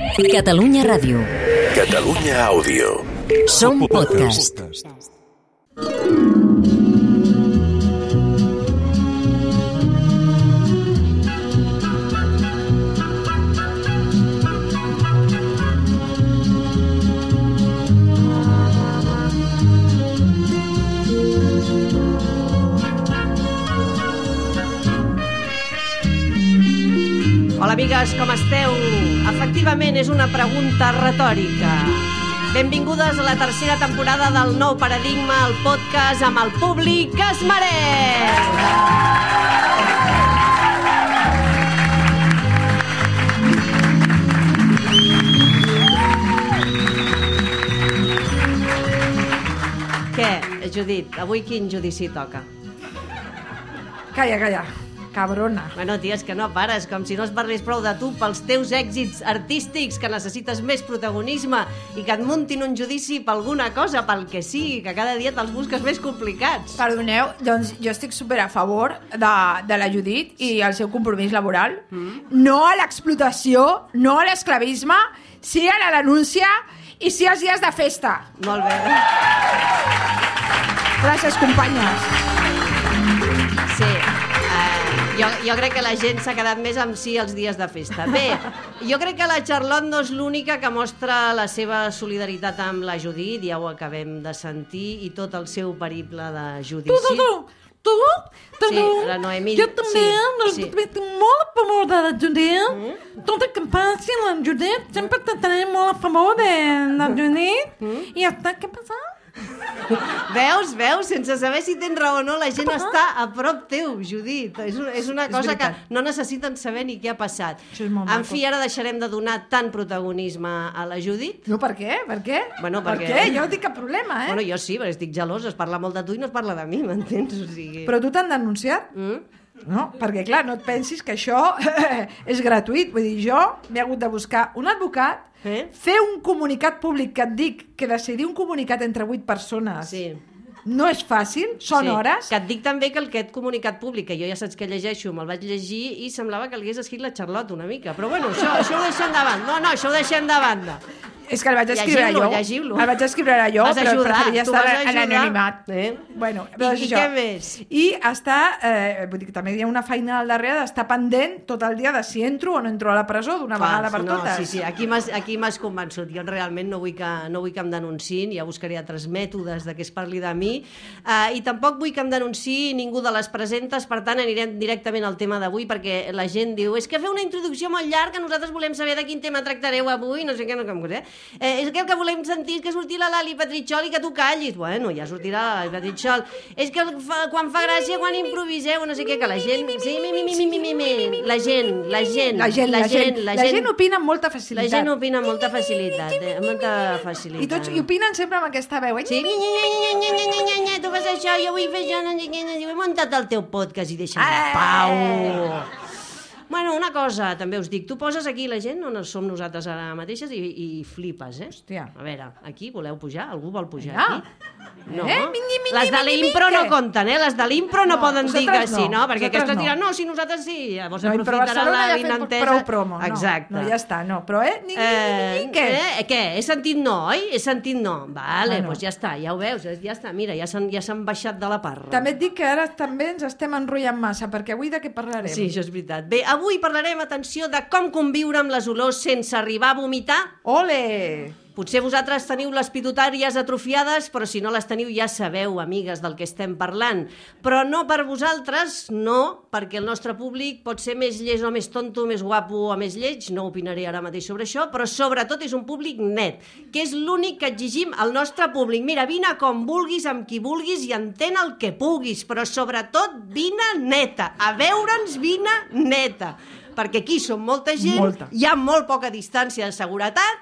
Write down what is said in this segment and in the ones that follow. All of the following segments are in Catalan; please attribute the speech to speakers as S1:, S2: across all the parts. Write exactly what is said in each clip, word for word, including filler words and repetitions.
S1: Catalunya Ràdio.
S2: Catalunya Àudio.
S1: Som podcast.
S3: Hola, amigues, com esteu? Efectivament, és una pregunta retòrica. Benvingudes a la tercera temporada del nou Paradigma, el podcast amb el públic que es mereix. Què, Judit, avui quin judici toca?
S4: Calla, calla. Cabrona.
S3: Bueno, tia, és que no pares, com si no es parlés prou de tu pels teus èxits artístics, que necessites més protagonisme i que et muntin un judici per alguna cosa, pel que sigui, que cada dia te'ls busques més complicats.
S4: Perdoneu, doncs jo estic super a favor de, de la Judit i el seu compromís laboral. Mm. No a l'explotació, no a l'esclavisme, sí a la denúncia i sí als dies de festa.
S3: Molt bé.
S4: Gràcies, companyes.
S3: Sí. Jo, jo crec que la gent s'ha quedat més amb sí els dies de festa. Bé, jo crec que la Charlotte no és l'única que mostra la seva solidaritat amb la Judit, ja ho acabem de sentir, i tot el seu periple de judici.
S5: Tu, tu, tu, tu, tu,
S3: sí, la Noemí...
S5: jo també,
S3: sí,
S5: sí. Tinc molt a favor de la Judit. Mm? Tot el que passi la Judit, sempre t'estaré molt a favor de la Judit. Mm? I ja està, què passa?
S3: Veus, veus? Sense saber si tens raó o no, la gent està a prop teu, Judit. És, un, és una cosa que no necessiten saber ni què ha passat. En fi, ara deixarem de donar tant protagonisme a la Judit.
S4: No, per què? Per què?
S3: Bueno,
S4: per
S3: perquè...
S4: què? Jo no tinc cap problema, eh?
S3: Bueno, jo sí, perquè estic gelosa. Es parla molt de tu i no es parla de mi, m'entens? O sigui...
S4: Però tu t'han denunciat?
S3: Mm?
S4: No, perquè clar, no et pensis que això és gratuït. Vull dir, jo m'he hagut de buscar un advocat, eh? fer un comunicat públic, que et dic que decidir un comunicat entre vuit persones
S3: sí.
S4: no és fàcil, són
S3: sí.
S4: hores.
S3: Que et dic també que aquest comunicat públic, que jo ja saps que llegeixo, me'l vaig llegir i semblava que l'hagués escrit la Charlotte una mica. Però bueno, això, això ho deixem de banda. No, no, això ho deixem de banda.
S4: És que el vaig escriure
S3: llegiu-lo,
S4: jo.
S3: Llegiu-lo.
S4: El vaig escriure jo,
S3: vas
S4: però
S3: ajudar,
S4: preferiria estar en l'anonimat.
S3: Eh?
S4: Bueno,
S3: I, i què més?
S4: I està, eh, vull dir que també hi ha una feina al darrere d'estar pendent tot el dia de si entro o no entro a la presó d'una vegada per
S3: no,
S4: totes.
S3: Sí, sí, aquí m'has, aquí m'has convençut. Jo realment no vull que, no vull que em denunciïn, ja buscaré altres mètodes de que es parli de mi, uh, i tampoc vull que em denunciï ningú de les presentes, per tant anirem directament al tema d'avui, perquè la gent diu, és que feu una introducció molt llarga, nosaltres volem saber de quin tema tractareu avui, no sé què, no què, eh? eh és que el que volem sentir és que surti la Lali Petritxol i que tu callis. Bueno, ja sortirà la Lali Petritxol. És que fa, quan fa gràcia, quan improviseu, no sé què, que la gent... Sí, mi, mi, mi, mi, mi, mi, mi. La gent, la gent,
S4: la gent, la gent,
S3: la
S4: gent,
S3: gent,
S4: la gent opina amb molta facilitat.
S3: La gent opina amb molta facilitat, eh? Amb molta facilitat.
S4: I tots i opinen sempre amb aquesta veu, eh?
S3: Sí, tu fas això, jo vull fer això, no sé què, he muntat el teu podcast i deixa'm en pau. Bueno, una cosa, també us dic, tu poses aquí la gent on som nosaltres ara mateixes i, i flipes, eh?
S4: Hòstia.
S3: A veure, aquí voleu pujar? Algú vol pujar
S4: ja.
S3: aquí? No.
S4: Eh? Mini, mini,
S3: les de l'impro no compten, eh? Les de l'impro no, no poden dir que sí, no? Perquè aquestes diran, no, si nosaltres sí, llavors
S4: no,
S3: aprofitaran la vinentesa.
S4: Prou promo, no.
S3: Exacte.
S4: No, ja està, no. Però, eh? Ni,
S3: eh,
S4: ni, ni, què?
S3: Eh, què? He sentit no, oi? He sentit no. Vale, doncs
S4: no, no.
S3: pues ja està, ja ho veus, ja està, mira, ja s'han ja s'han baixat de la parra.
S4: També et dic que ara també ens estem enrotllant massa, perquè avui de què parlarem?
S3: Sí, això és veritat. Bé, avui parlarem, atenció, de com conviure amb les olors sense arribar a vomitar.
S4: Ole!
S3: Potser vosaltres teniu les pitutàries atrofiades, però si no les teniu ja sabeu, amigues, del que estem parlant. Però no per vosaltres, no, perquè el nostre públic pot ser més llest o més tonto, més guapo o més lleig, no opinaré ara mateix sobre això, però sobretot és un públic net, que és l'únic que exigim al nostre públic. Mira, vine com vulguis, amb qui vulguis i entén el que puguis, però sobretot vine neta, a veure'ns vine neta, perquè aquí som molta gent, molta. Hi ha molt poca distància de seguretat,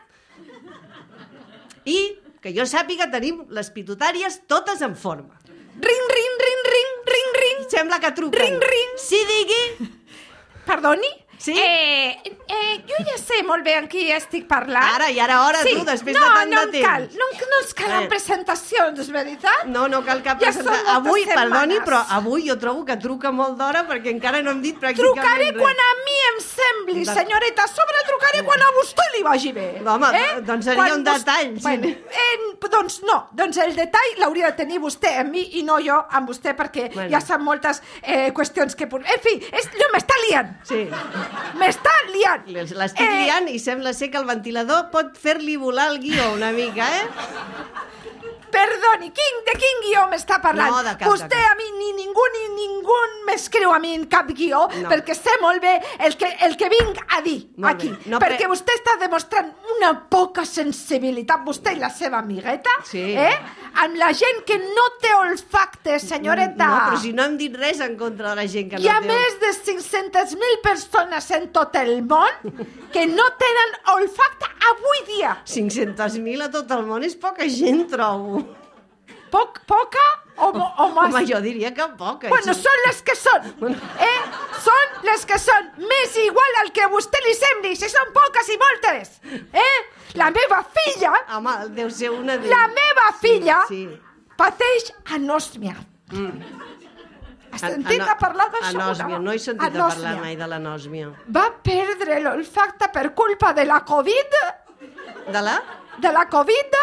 S3: i que jo sàpiga tenim les pitutàries totes en forma.
S4: Ring, ring, ring, ring, ring, ring.
S3: Sembla que truquen.
S4: Ring, ring.
S3: Sí, digui.
S4: Perdoni?
S3: Sí?
S4: Eh, eh, jo ja sé molt bé amb qui estic parlant.
S3: Ara, i ara hora,
S4: sí.
S3: tu, després
S4: no,
S3: de tant
S4: no
S3: de
S4: em cal,
S3: temps.
S4: no, no ens calen
S3: Eh.
S4: presentacions, veritat?
S3: No, no cal cap
S4: Ja
S3: presentació.
S4: són moltes
S3: Avui,
S4: setmanes.
S3: perdoni, però avui jo trobo que truca molt d'hora perquè encara no hem dit pràcticament
S4: Trucaré
S3: res.
S4: quan a mi em sembli,
S3: De-
S4: senyoreta. A sobre trucaré quan a vostè li vagi bé.
S3: Home, doncs seria
S4: Quan
S3: un
S4: vos-
S3: detall, sí.
S4: Bueno, eh, doncs no, doncs el detall l'hauria de tenir vostè amb mi i no jo amb vostè, perquè
S3: Bueno.
S4: ja són moltes eh, qüestions que... En fi, és, no, m'està liant.
S3: Sí,
S4: M'està liant.
S3: l'estic liant i sembla ser que el ventilador pot fer-li volar el guió una mica, eh?
S4: Perdoni, quin, de quin guió m'està parlant?
S3: No, de cap,
S4: Vostè
S3: de cap.
S4: a mi, ni ningú, ni ningú m'escriu a mi en cap guió,
S3: No.
S4: perquè sé molt bé el que, el que vinc a dir
S3: Molt
S4: aquí.
S3: bé. No,
S4: perquè
S3: però-
S4: vostè està demostrant una poca sensibilitat, vostè i la seva amigueta,
S3: Sí.
S4: eh? amb la gent que no té olfacte, senyoreta.
S3: No, però si no hem dit res en contra de la gent que
S4: Hi ha
S3: no té...
S4: més de cinc-centes mil persones en tot el món que no tenen olfacte avui dia.
S3: cinc-centes mil a tot el món és poca gent, trobo.
S4: Poc, poca o, mo- o mas?
S3: Home, jo diria que poca.
S4: Bueno,
S3: sí.
S4: són les que són, eh? Són les que són, més igual al que a vostè li sembli, si són poques i moltes, eh? La meva filla,
S3: Home, deu ser una de...
S4: la meva filla,
S3: Sí.
S4: pateix anòsmia. Has sentit a parlar d'això?
S3: Anòsmia, no he sentit a
S4: Anòsmia.
S3: parlar mai de l'anòsmia.
S4: Va perdre l'olfacte per culpa de la Covid,
S3: De la?
S4: de la Covid.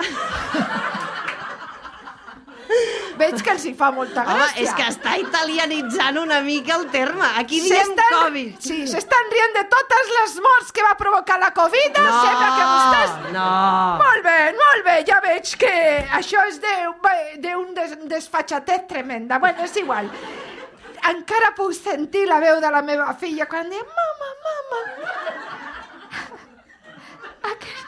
S4: Veig que els hi fa molta
S3: Home,
S4: gràcia.
S3: és que està italianitzant una mica el terme. Aquí diem
S4: S'estan-
S3: Covid.
S4: Sí, s'estan rient de totes les morts que va provocar la Covid. Sembla que vostès...
S3: no.
S4: Molt bé, molt bé, ja veig que això és d'un de, des, desfatxatez tremenda. Bueno, és igual. Encara puc sentir la veu de la meva filla quan diu mama, mama. Aquest...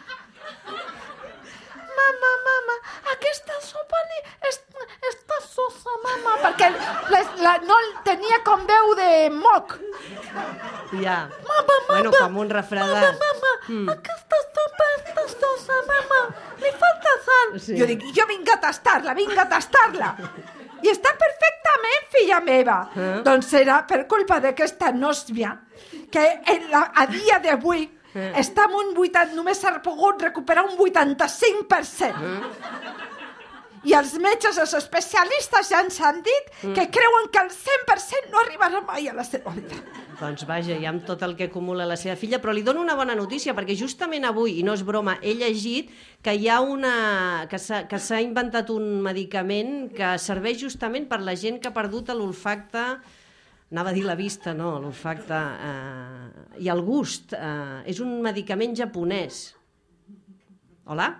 S4: Mama, mama, aquesta sopa li... És, està sosa, mama. Perquè la, la, no tenia com veu de moc.
S3: Ja.
S4: Mama, mama.
S3: Bueno, com un refredat.
S4: Mama, mama, mm. aquesta sopa està sosa, mama. Li falta sal.
S3: Sí.
S4: Jo dic, jo vinc a tastar-la, vinc a tastar-la. I està perfectament, filla meva.
S3: Eh?
S4: Doncs serà per culpa d'aquesta nòsvia que en la, a dia d'avui eh. està en un vuitanta, només s'ha pogut recuperar un vuitanta-cinc per cent. Eh? I els metges, els especialistes ja ens han dit mm. que creuen que el cent per cent no arribarà mai a la seva vida.
S3: Doncs vaja, ja amb tot el que acumula la seva filla, però li dono una bona notícia, perquè justament avui, i no és broma, he llegit que hi ha una... que s'ha que s'ha inventat un medicament que serveix justament per la gent que ha perdut l'olfacte, anava a dir la vista, no, l'olfacte, eh, i el gust. Eh, és un medicament japonès. Hola?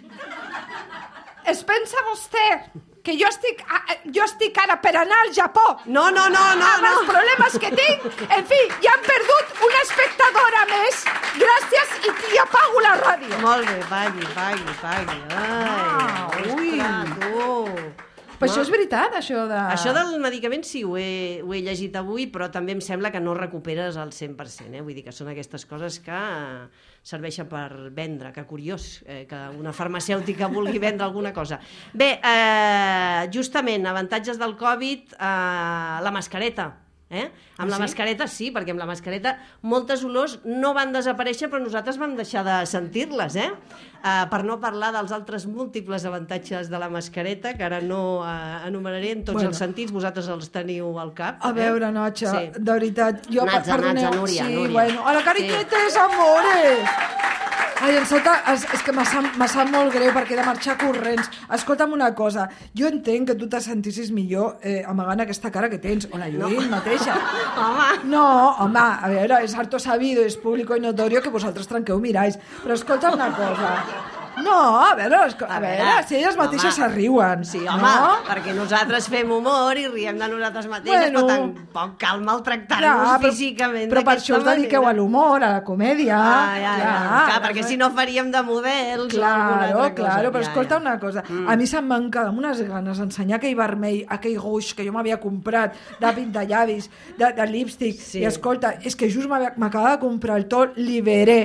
S4: Es pensa vostè que jo estic, jo estic ara per anar al Japó?
S3: No, no, no, no,
S4: amb
S3: no.
S4: els problemes que tinc? En fi, ja hem perdut una espectadora més. Gràcies i, i apago la ràdio.
S3: Molt bé, pagui, pagui, pagui. Ai,
S4: Ah, ui.
S3: ostres, tu.
S4: Però això és veritat, això de...
S3: Això del medicament sí, ho he, ho he llegit avui, però també em sembla que no recuperes al cent per cent. Eh? Vull dir que són aquestes coses que eh, serveixen per vendre. Que curiós eh, que una farmacèutica vulgui vendre alguna cosa. Bé, eh, justament, avantatges del Covid, eh, la mascareta. Eh? Amb
S4: Ah,
S3: la
S4: sí?
S3: mascareta sí, perquè amb la mascareta moltes olors no van desaparèixer, però nosaltres vam deixar de sentir-les, eh? Uh, per no parlar dels altres múltiples avantatges de la mascareta, que ara no uh, enumeraré en tots
S4: Bueno.
S3: els sentits, vosaltres els teniu al cap.
S4: A veure, Natxa,
S3: Sí.
S4: de veritat, jo...
S3: Natxa,
S4: perdoneu,
S3: Natxa, Núria,
S4: sí,
S3: Núria.
S4: bueno, hola, cariñetes, amores! Ai, em salta, és, és que m'ha sap, m'ha sap molt greu perquè he de marxar corrents. Escolta'm una cosa, jo entenc que tu te sentissis millor eh, amagant aquesta cara que tens, o la Lluís no. mateixa.
S3: Home!
S4: No, home, a veure, és harto sabido, és público i notorio que vosaltres tranqueu miráis. Però escolta una cosa. No, a veure, esco- a, a veure, veure, si elles mateixes s'arriuen.
S3: Sí, home,
S4: no?
S3: perquè nosaltres fem humor i riem de nosaltres mateixes,
S4: Bueno.
S3: però tampoc cal maltractar-nos
S4: Clar, però-
S3: físicament
S4: Però per
S3: d'aquesta
S4: això us dediqueu a
S3: manera.
S4: l'humor, a la comèdia.
S3: Ah, ja, ja,
S4: clar,
S3: clar, perquè si no faríem de models o alguna
S4: Claro,
S3: altra cosa.
S4: claro, però
S3: Ja,
S4: escolta
S3: ja.
S4: una cosa, a mi se'm manca amb unes ganes ensenyar aquell vermell, aquell goix que jo m'havia comprat de pintallavis, de, de lípstic,
S3: Sí.
S4: i escolta, és que just m'havia- m'acaba de comprar el to Liberé,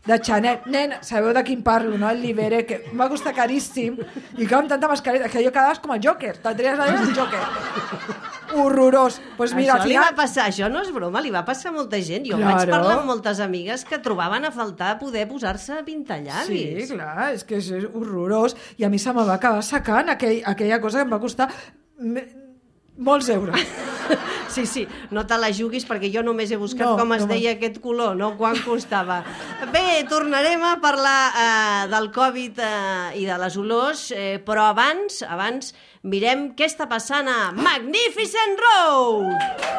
S4: de Chanel. Nena, sabeu de quin parlo, no? El Libere, que em va costar caríssim i que amb tanta mascareta, que jo quedaves com el Joker. Te tries la el Joker. Horrorós. Pues mira,
S3: això
S4: al
S3: li
S4: final...
S3: va passar, això no és broma, li va passar a molta gent. Jo
S4: Claro.
S3: vaig parlar amb moltes amigues que trobaven a faltar poder posar-se pintallavis.
S4: Sí, clar, és que és horrorós. I a mi se me va acabar sacant aquell, aquella cosa que em va costar me, molts euros.
S3: Sí, sí, no te la juguis perquè jo només he buscat
S4: No,
S3: com es
S4: no,
S3: deia aquest color, no quan costava. Bé, tornarem a parlar eh, del Covid eh, i de les olors, eh, però abans, abans mirem què està passant a Magnificent Road!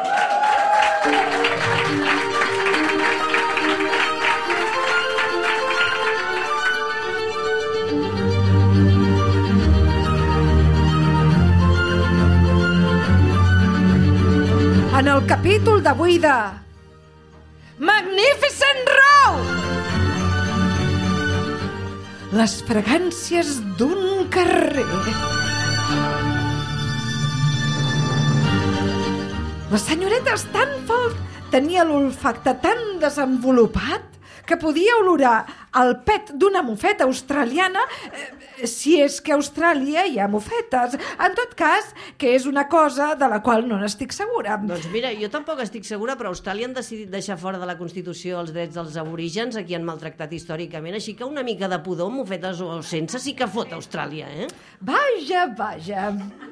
S4: En el capítol d'avui de Magnificent Road! Les fragàncies d'un carrer. La senyoreta Stanfield tenia l'olfacte tan desenvolupat que podia olorar el pet d'una mofeta australiana, eh, si és que a Austràlia hi ha mofetes. En tot cas, que és una cosa de la qual no n'estic segura.
S3: Doncs mira, jo tampoc estic segura, però a Austràlia han decidit deixar fora de la Constitució els drets dels aborígens, a qui han maltractat històricament, així que una mica de pudor, mofetes o sense, sí que fot Austràlia, eh?
S4: Vaja, vaja,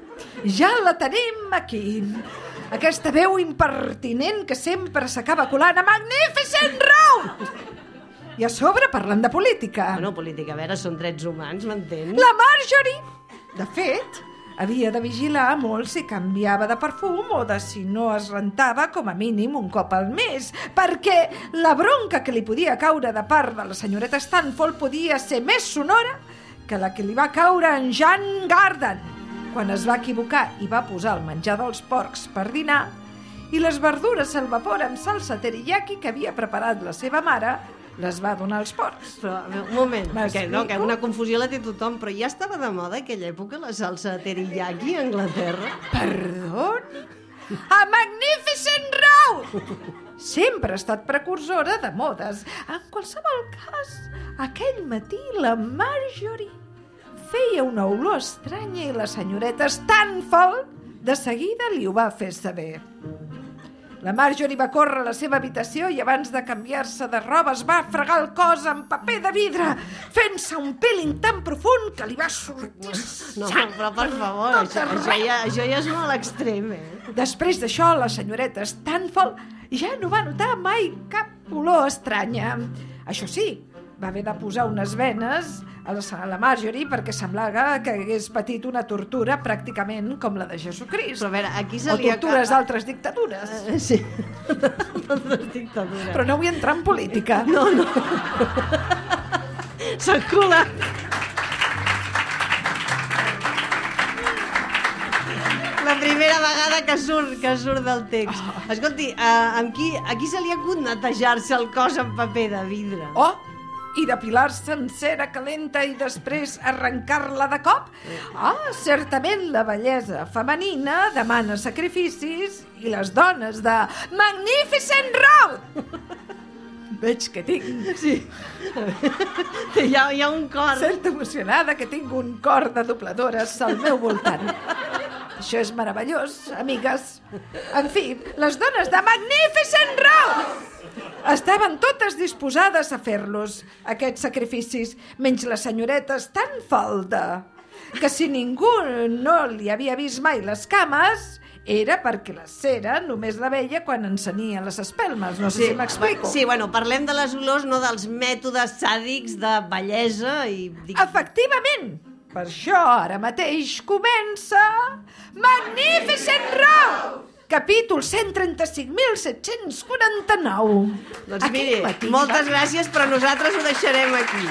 S4: ja la tenim aquí. Aquesta veu impertinent que sempre s'acaba colant a Magnificent Road! I a sobre parlant de política.
S3: Bueno, política, a veure, són drets humans, m'entens?
S4: La Marjorie, de fet, havia de vigilar molt si canviava de perfum o de si no es rentava com a mínim un cop al mes, perquè la bronca que li podia caure de part de la senyoreta Stanfield podia ser més sonora que la que li va caure en Jean Garden, quan es va equivocar i va posar el menjar dels porcs per dinar i les verdures al vapor amb salsa teriyaki que havia preparat la seva mare les va donar als porcs.
S3: Però, un moment, que, no, que
S4: M'explico?
S3: una confusió la té tothom, però ja estava de moda aquella època la salsa teriyaki a Anglaterra?
S4: Perdó? A Magnificent Road! Sempre ha estat precursora de modes. En qualsevol cas, aquell matí la Marjorie feia una olor estranya i la senyoreta Stanfield de seguida li ho va fer saber. La Marjorie va córrer a la seva habitació i abans de canviar-se de roba es va fregar el cos amb paper de vidre, fent-se un peeling tan profund que li va sortir
S3: No,
S4: sang.
S3: però per favor,
S4: Tot
S3: això, això,
S4: arreu.
S3: ja, això ja és molt extrem, eh?
S4: Després d'això, la senyoreta Stanfield ja no va notar mai cap olor estranya. Això sí, va haver de posar unes venes a la, a la Marjorie perquè semblava que hagués patit una tortura pràcticament com la de Jesucrist.
S3: Però a veure, aquí se
S4: O
S3: li
S4: tortures
S3: acaba...
S4: d'altres dictadures.
S3: Eh, Sí, d'altres dictadures.
S4: Però no vull entrar en política.
S3: No, no. S'ha colat. La primera vegada que surt, que surt del text. Escolti, a, amb qui, a qui se li ha acut netejar-se el cos amb paper de vidre?
S4: Oh, i depilar-se amb cera calenta i després arrencar-la de cop? Ah, certament la bellesa femenina demana sacrificis i les dones de Magnificent Road! Veig que tinc
S3: Sí. Hi ha, hi ha un cor.
S4: certa emocionada que tinc un cor de dobladores al meu voltant. Això és meravellós, amigues. En fi, les dones de Magnificent Road estaven totes disposades a fer-los, aquests sacrificis, menys la senyoreta Stanfield, que si ningú no li havia vist mai les cames, era perquè la cera només la veia quan encenia les espelmes. No sé si m'explico.
S3: Sí, bueno, parlem de les olors, no dels mètodes sàdics de bellesa i...
S4: Efectivament! Per això ara mateix comença Magnificent Road! Capítol cent trenta-cinc mil set-cents quaranta-nou.
S3: Doncs
S4: Aquell
S3: miri,
S4: matí
S3: moltes
S4: va-
S3: gràcies, però nosaltres ho deixarem aquí.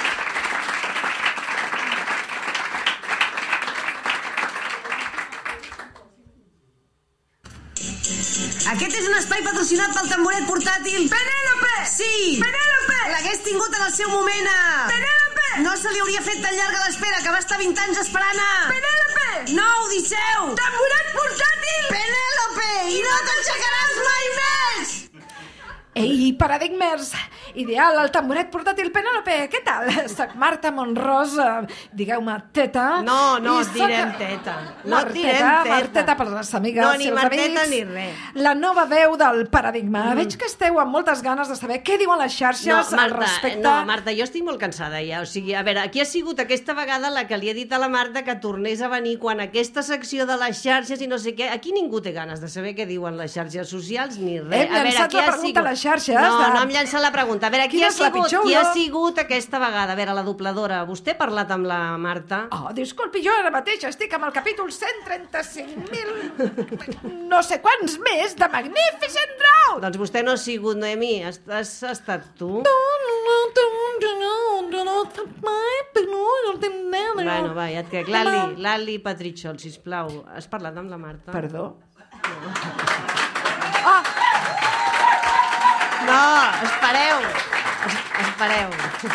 S6: Aquest és un espai patrocinat pel tamboret portàtil Penélope! Sí! Penélope! L'hagués tingut en el seu moment a... Penélope! No se li hauria fet tan llarga l'espera, que va estar vint anys esperant a... Penélope! No, Odisseu! Tamboret portàtil! Penélope! I no t'aixecaràs mai més!
S4: Ei, paradigmers! ideal, el tamboret portàtil. Penèlope, què tal? Soc Marta Monrosa, digueu-me teta.
S3: No, no,
S4: I
S3: et
S4: soc-
S3: direm teta. No et
S4: Marteta,
S3: direm teta.
S4: Marteta per les amigues
S3: No,
S4: i
S3: ni
S4: els
S3: Marteta
S4: amics.
S3: ni res.
S4: La nova veu del paradigma. Mm. Veig que esteu amb moltes ganes de saber què diuen les xarxes
S3: No,
S4: al
S3: Marta,
S4: respecte.
S3: no, Marta, jo estic molt cansada ja. O sigui, a veure, qui ha sigut aquesta vegada la que li ha dit a la Marta que tornés a venir quan aquesta secció de les xarxes i no sé què... Aquí ningú té ganes de saber què diuen les xarxes socials ni res.
S4: Hem
S3: a veure,
S4: llançat
S3: qui
S4: la
S3: ha
S4: pregunta
S3: sigut...
S4: a les xarxes
S3: No,
S4: de-
S3: no hem llançat la pregunta. A veure, qui
S4: Quina
S3: ha,
S4: és la
S3: sigut,
S4: pitjor
S3: qui ha
S4: olor?
S3: sigut aquesta vegada? A veure, la dobladora. Vostè ha parlat amb la Marta?
S4: Oh, disculpi, jo ara mateix estic amb el capítol cent trenta-cinc mil no sé quants més de Magnificent Road.
S3: Doncs vostè no ha sigut, Noemi. Has, has estat tu? Bueno, va, ja et crec. Lali, Lali Patritxol, sisplau. Has parlat amb la Marta?
S4: Perdó?
S3: No, espereu. Es, espereu.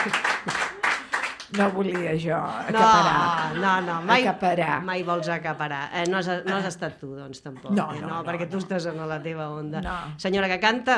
S4: No volia jo
S3: No,
S4: acaparar.
S3: no, no, mai,
S4: Acaparar.
S3: mai vols acaparar. Eh, no, has, no has estat tu, doncs, tampoc.
S4: No,
S3: eh?
S4: no,
S3: no,
S4: no,
S3: perquè tu
S4: no.
S3: estàs en la teva onda.
S4: No.
S3: Senyora que canta?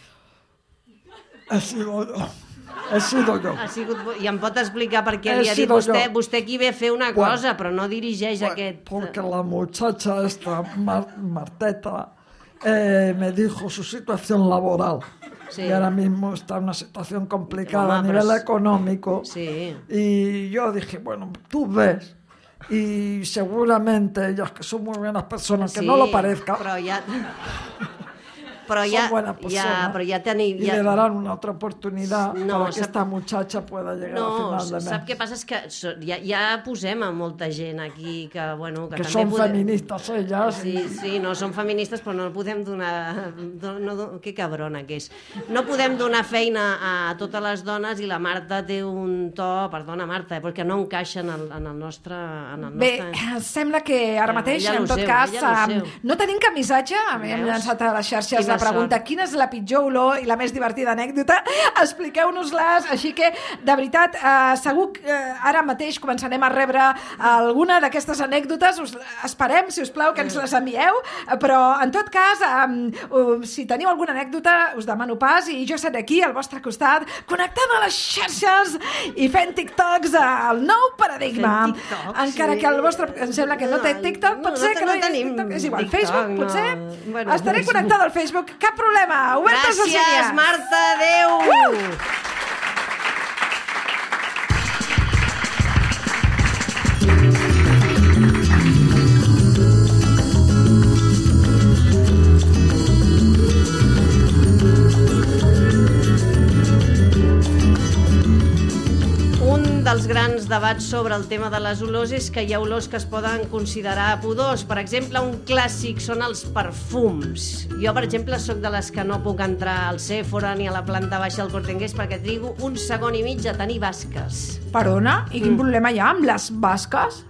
S7: He sido yo. He sido yo.
S3: Ha sigut... vo- I em pot explicar per què
S7: He
S3: li ha dit
S7: sido
S3: vostè?
S7: yo.
S3: Vostè aquí ve a fer una
S7: Bueno,
S3: cosa, però no dirigeix
S7: Bueno,
S3: aquest...
S7: Porque la muchacha esta, Mar- Marteta, eh, me dijo su situación laboral.
S3: Sí.
S7: Y ahora mismo está en una situación complicada
S3: Home,
S7: a nivel
S3: pero es-
S7: económico.
S3: Sí.
S7: Y yo dije, bueno, tú ves. Y seguramente ellas que son muy buenas personas, que
S3: Sí,
S7: no lo parezca,
S3: Però ja... Però
S7: son
S3: ja,
S7: buenas
S3: ja,
S7: personas.
S3: però ja tenim...
S7: y
S3: Ja...
S7: le darán una otra oportunidad
S3: No,
S7: para que
S3: sap-
S7: esta muchacha pueda llegar a
S3: No,
S7: final de mes.
S3: sap què passa? És que so- ja, ja posem a molta gent aquí que, bueno, que,
S7: que
S3: també
S7: son
S3: podem-
S7: feministas ellas.
S3: Sí, sí, no som feministes, però no podem donar... No, no, que cabrona que és. No podem donar feina a totes les dones i la Marta té un to... Perdona, Marta, eh, perquè no encaixa en el, en el nostre... En el
S4: Bé,
S3: nostre...
S4: sembla que ara
S3: Ja,
S4: mateix,
S3: ella
S4: en
S3: lo
S4: tot
S3: seu,
S4: cas,
S3: ella lo
S4: um,
S3: seu.
S4: no tenim camissatge, hem
S3: Veus?
S4: llançat a les xarxes
S3: Quina
S4: la pregunta
S3: sort.
S4: quina és la pitjor olor i la més divertida anècdota, expliqueu-nos-les, així que, de veritat, eh, segur que eh, ara mateix començarem a rebre alguna d'aquestes anècdotes, us esperem, si us plau, que ens les envieu, eh, però, en tot cas, eh, uh, si teniu alguna anècdota, us demano pas, i jo seré aquí, al vostre costat, connectant a les xarxes i fent TikToks al nou paradigma.
S3: Fent TikToks,
S4: Encara
S3: sí.
S4: que el vostre, em sembla que no té TikTok,
S3: No,
S4: pot ser
S3: no,
S4: que
S3: no
S4: no, hi hagi
S3: tenim
S4: TikTok, és igual,
S3: TikTok,
S4: Facebook,
S3: no.
S4: potser?
S3: Bueno,
S4: Estaré
S3: doncs-
S4: connectada al Facebook, cap problema, obertes les
S3: Gràcies,
S4: línies.
S3: Marta, adeu! Uh! Un dels grans debats sobre el tema de les olors és que hi ha olors que es poden considerar pudors. Per exemple, un clàssic són els perfums. Jo, per exemple, sóc de les que no puc entrar al Sephora ni a la planta baixa del Corte Inglés perquè trigo un segon i mig a tenir basques.
S4: Perdona, i quin problema hi ha amb les basques?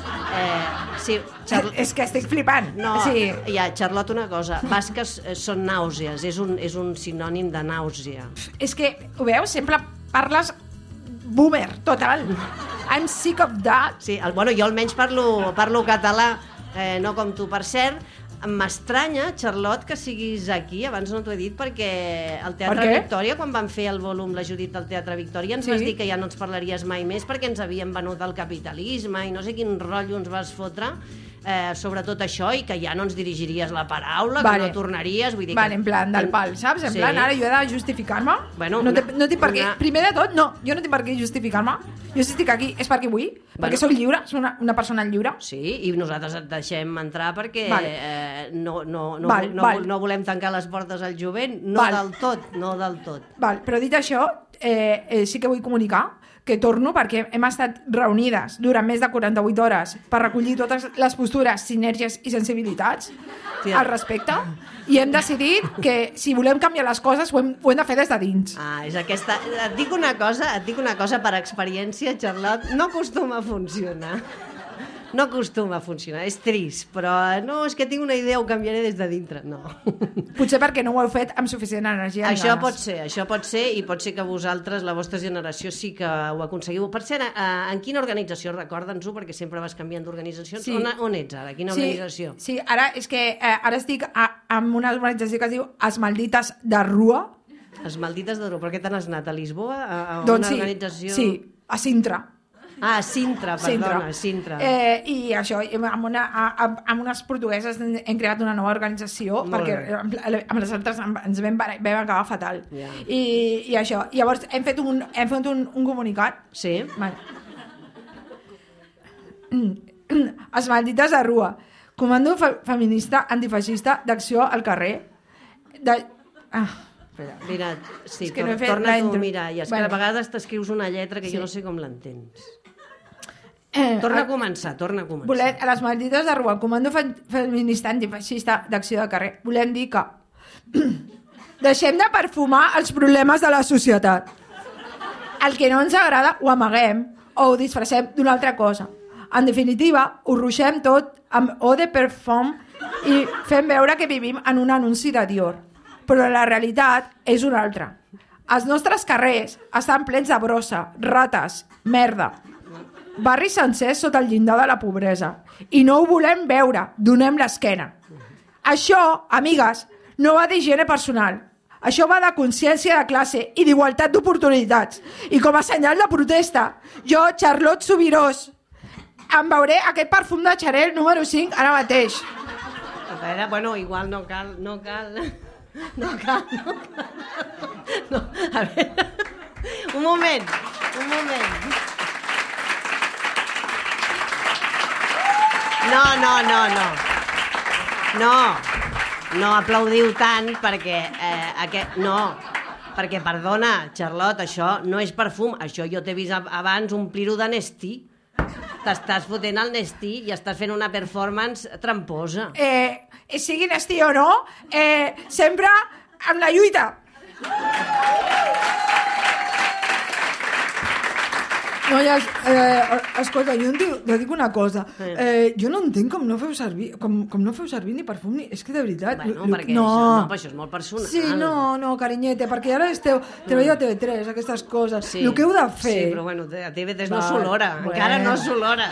S3: Eh, sí, Char...
S4: És que estic flipant.
S3: No,
S4: Sí.
S3: ja, Charlotte, una cosa. Basques eh, són nàusees, és un, és un sinònim de nàusea.
S4: És que, ho veus, sempre parles boomer, total. I'm sick of that.
S3: Sí, el, bueno, jo almenys parlo, parlo català, eh, no com tu. Per cert, m'estranya, Charlotte, que siguis aquí, abans no t'ho he dit, perquè al Teatre
S4: Per què?
S3: Victòria, quan van fer el volum La Judit del Teatre Victòria, ens
S4: Sí.
S3: vas dir que ja no ens parlaries mai més perquè ens havien venut el capitalisme i no sé quin rotllo ens vas fotre eh, sobre tot això i que ja no ens dirigiries la paraula,
S4: Vale.
S3: que no tornaries, vull dir
S4: Vale,
S3: que...
S4: en plan del pal, saps? En
S3: Sí.
S4: plan, ara jo he de justificar-me.
S3: Bueno,
S4: no, té,
S3: una-
S4: no tinc per què.
S3: una-
S4: Primer de tot, no, jo no tinc per què justificar-me. Jo si estic aquí és perquè vull, perquè sóc lliure, soc una, una persona lliure.
S3: Sí, i nosaltres et deixem entrar perquè
S4: Vale.
S3: eh, no, no, no,
S4: Val,
S3: no,
S4: val.
S3: no volem tancar les portes al jovent, no
S4: Val.
S3: del tot, no del tot.
S4: Val, però dit això, eh, eh, sí que vull comunicar que torno perquè hem estat reunides durant més de quaranta-vuit hores per recollir totes les postures, sinergies i sensibilitats
S3: Tia.
S4: al respecte i hem decidit que si volem canviar les coses ho hem, ho hem de fer des de dins.
S3: Ah, és aquesta... Et dic una cosa, et dic una cosa per experiència, Charlotte, no acostuma a funcionar. No acostuma a funcionar, és trist, però no, és que tinc una idea, ho canviaré des de dintre, no.
S4: Potser perquè no ho heu fet amb suficient energia. ni
S3: Això
S4: ganes.
S3: pot ser, això pot ser, i pot ser que vosaltres, la vostra generació, sí que ho aconseguiu. Per cert, eh, en quina organització, recorda'ns-ho, perquè sempre vas canviant d'organitzacions.
S4: Sí.
S3: On, on ets ara? Quina
S4: Sí,
S3: organització?
S4: sí, ara és que eh, ara estic a, amb una organització que es diu Es Maldites de Rua.
S3: Les maldites de Duro. Per què te n'has anat? A Lisboa? A, a
S4: Doncs
S3: una
S4: sí,
S3: organització...
S4: sí, a Sintra.
S3: Ah, Sintra, perdona, Sintra.
S4: Eh, I això, amb, una, amb, amb unes portugueses hem creat una nova organització
S3: Molt
S4: perquè
S3: bé.
S4: amb, amb les altres ens vam, vam acabar fatal.
S3: Ja.
S4: I, I això, llavors hem fet un, hem fet un, un comunicat.
S3: Sí.
S4: Vale. Els maldites de Rua. Comando fe feminista antifeixista d'acció al carrer. De... Ah.
S3: Espera, mira, sí,
S4: És que no he
S3: tor
S4: fet
S3: torna
S4: la
S3: tu a
S4: intro.
S3: mirar. I és
S4: Bueno.
S3: que a vegades t'escrius una lletra que
S4: Sí.
S3: jo no sé com l'entens.
S4: Eh,
S3: Torna a començar, torna a començar.
S4: Volem, a les maldites de Rua, Comando fe feminista antifeixista d'acció de carrer, volem dir que deixem de perfumar els problemes de la societat. El que no ens agrada ho amaguem o ho disfressem d'una altra cosa. En definitiva, ho ruixem tot amb eau de perfum i fem veure que vivim en un anunci de Dior. Però la realitat és una altra. Els nostres carrers estan plens de brossa, rates, merda, barris sencers sota el llindar de la pobresa. I no ho volem veure, donem l'esquena. Això, amigues, no va d'higiene personal. Això va de consciència de classe i d'igualtat d'oportunitats. I com a senyal de protesta, jo, Charlotte Subirós, em veuré aquest perfum de Chanel número cinc ara mateix.
S3: A veure, bueno, igual no cal, no cal... No cal, no cal... No, a veure... Un moment, un moment... No, no, no, no. No, no aplaudiu tant perquè eh, aquest... No, perquè, perdona, Charlotte, això no és perfum. Això jo t'he vist abans omplir-ho de Nestí. T'estàs fotent el Nestí i estàs fent una performance tramposa.
S4: Eh, sigui Nestí o no, eh, sempre amb la lluita. Noies, eh, escolta, jo et dic, dic una cosa. Eh, jo no entenc com no feu servir, com, com no feu servir ni perfum ni... És que de veritat...
S3: Bueno,
S4: lo-
S3: perquè
S4: no.
S3: això, no, però això és molt personal.
S4: Sí, no, no, carinyete, perquè ara esteu... Te veia a T V tres, aquestes coses.
S3: Sí.
S4: El que heu de fer...
S3: Sí, però bueno, a T V tres no
S4: Val,
S3: s'olora,
S4: bueno.
S3: encara no s'olora.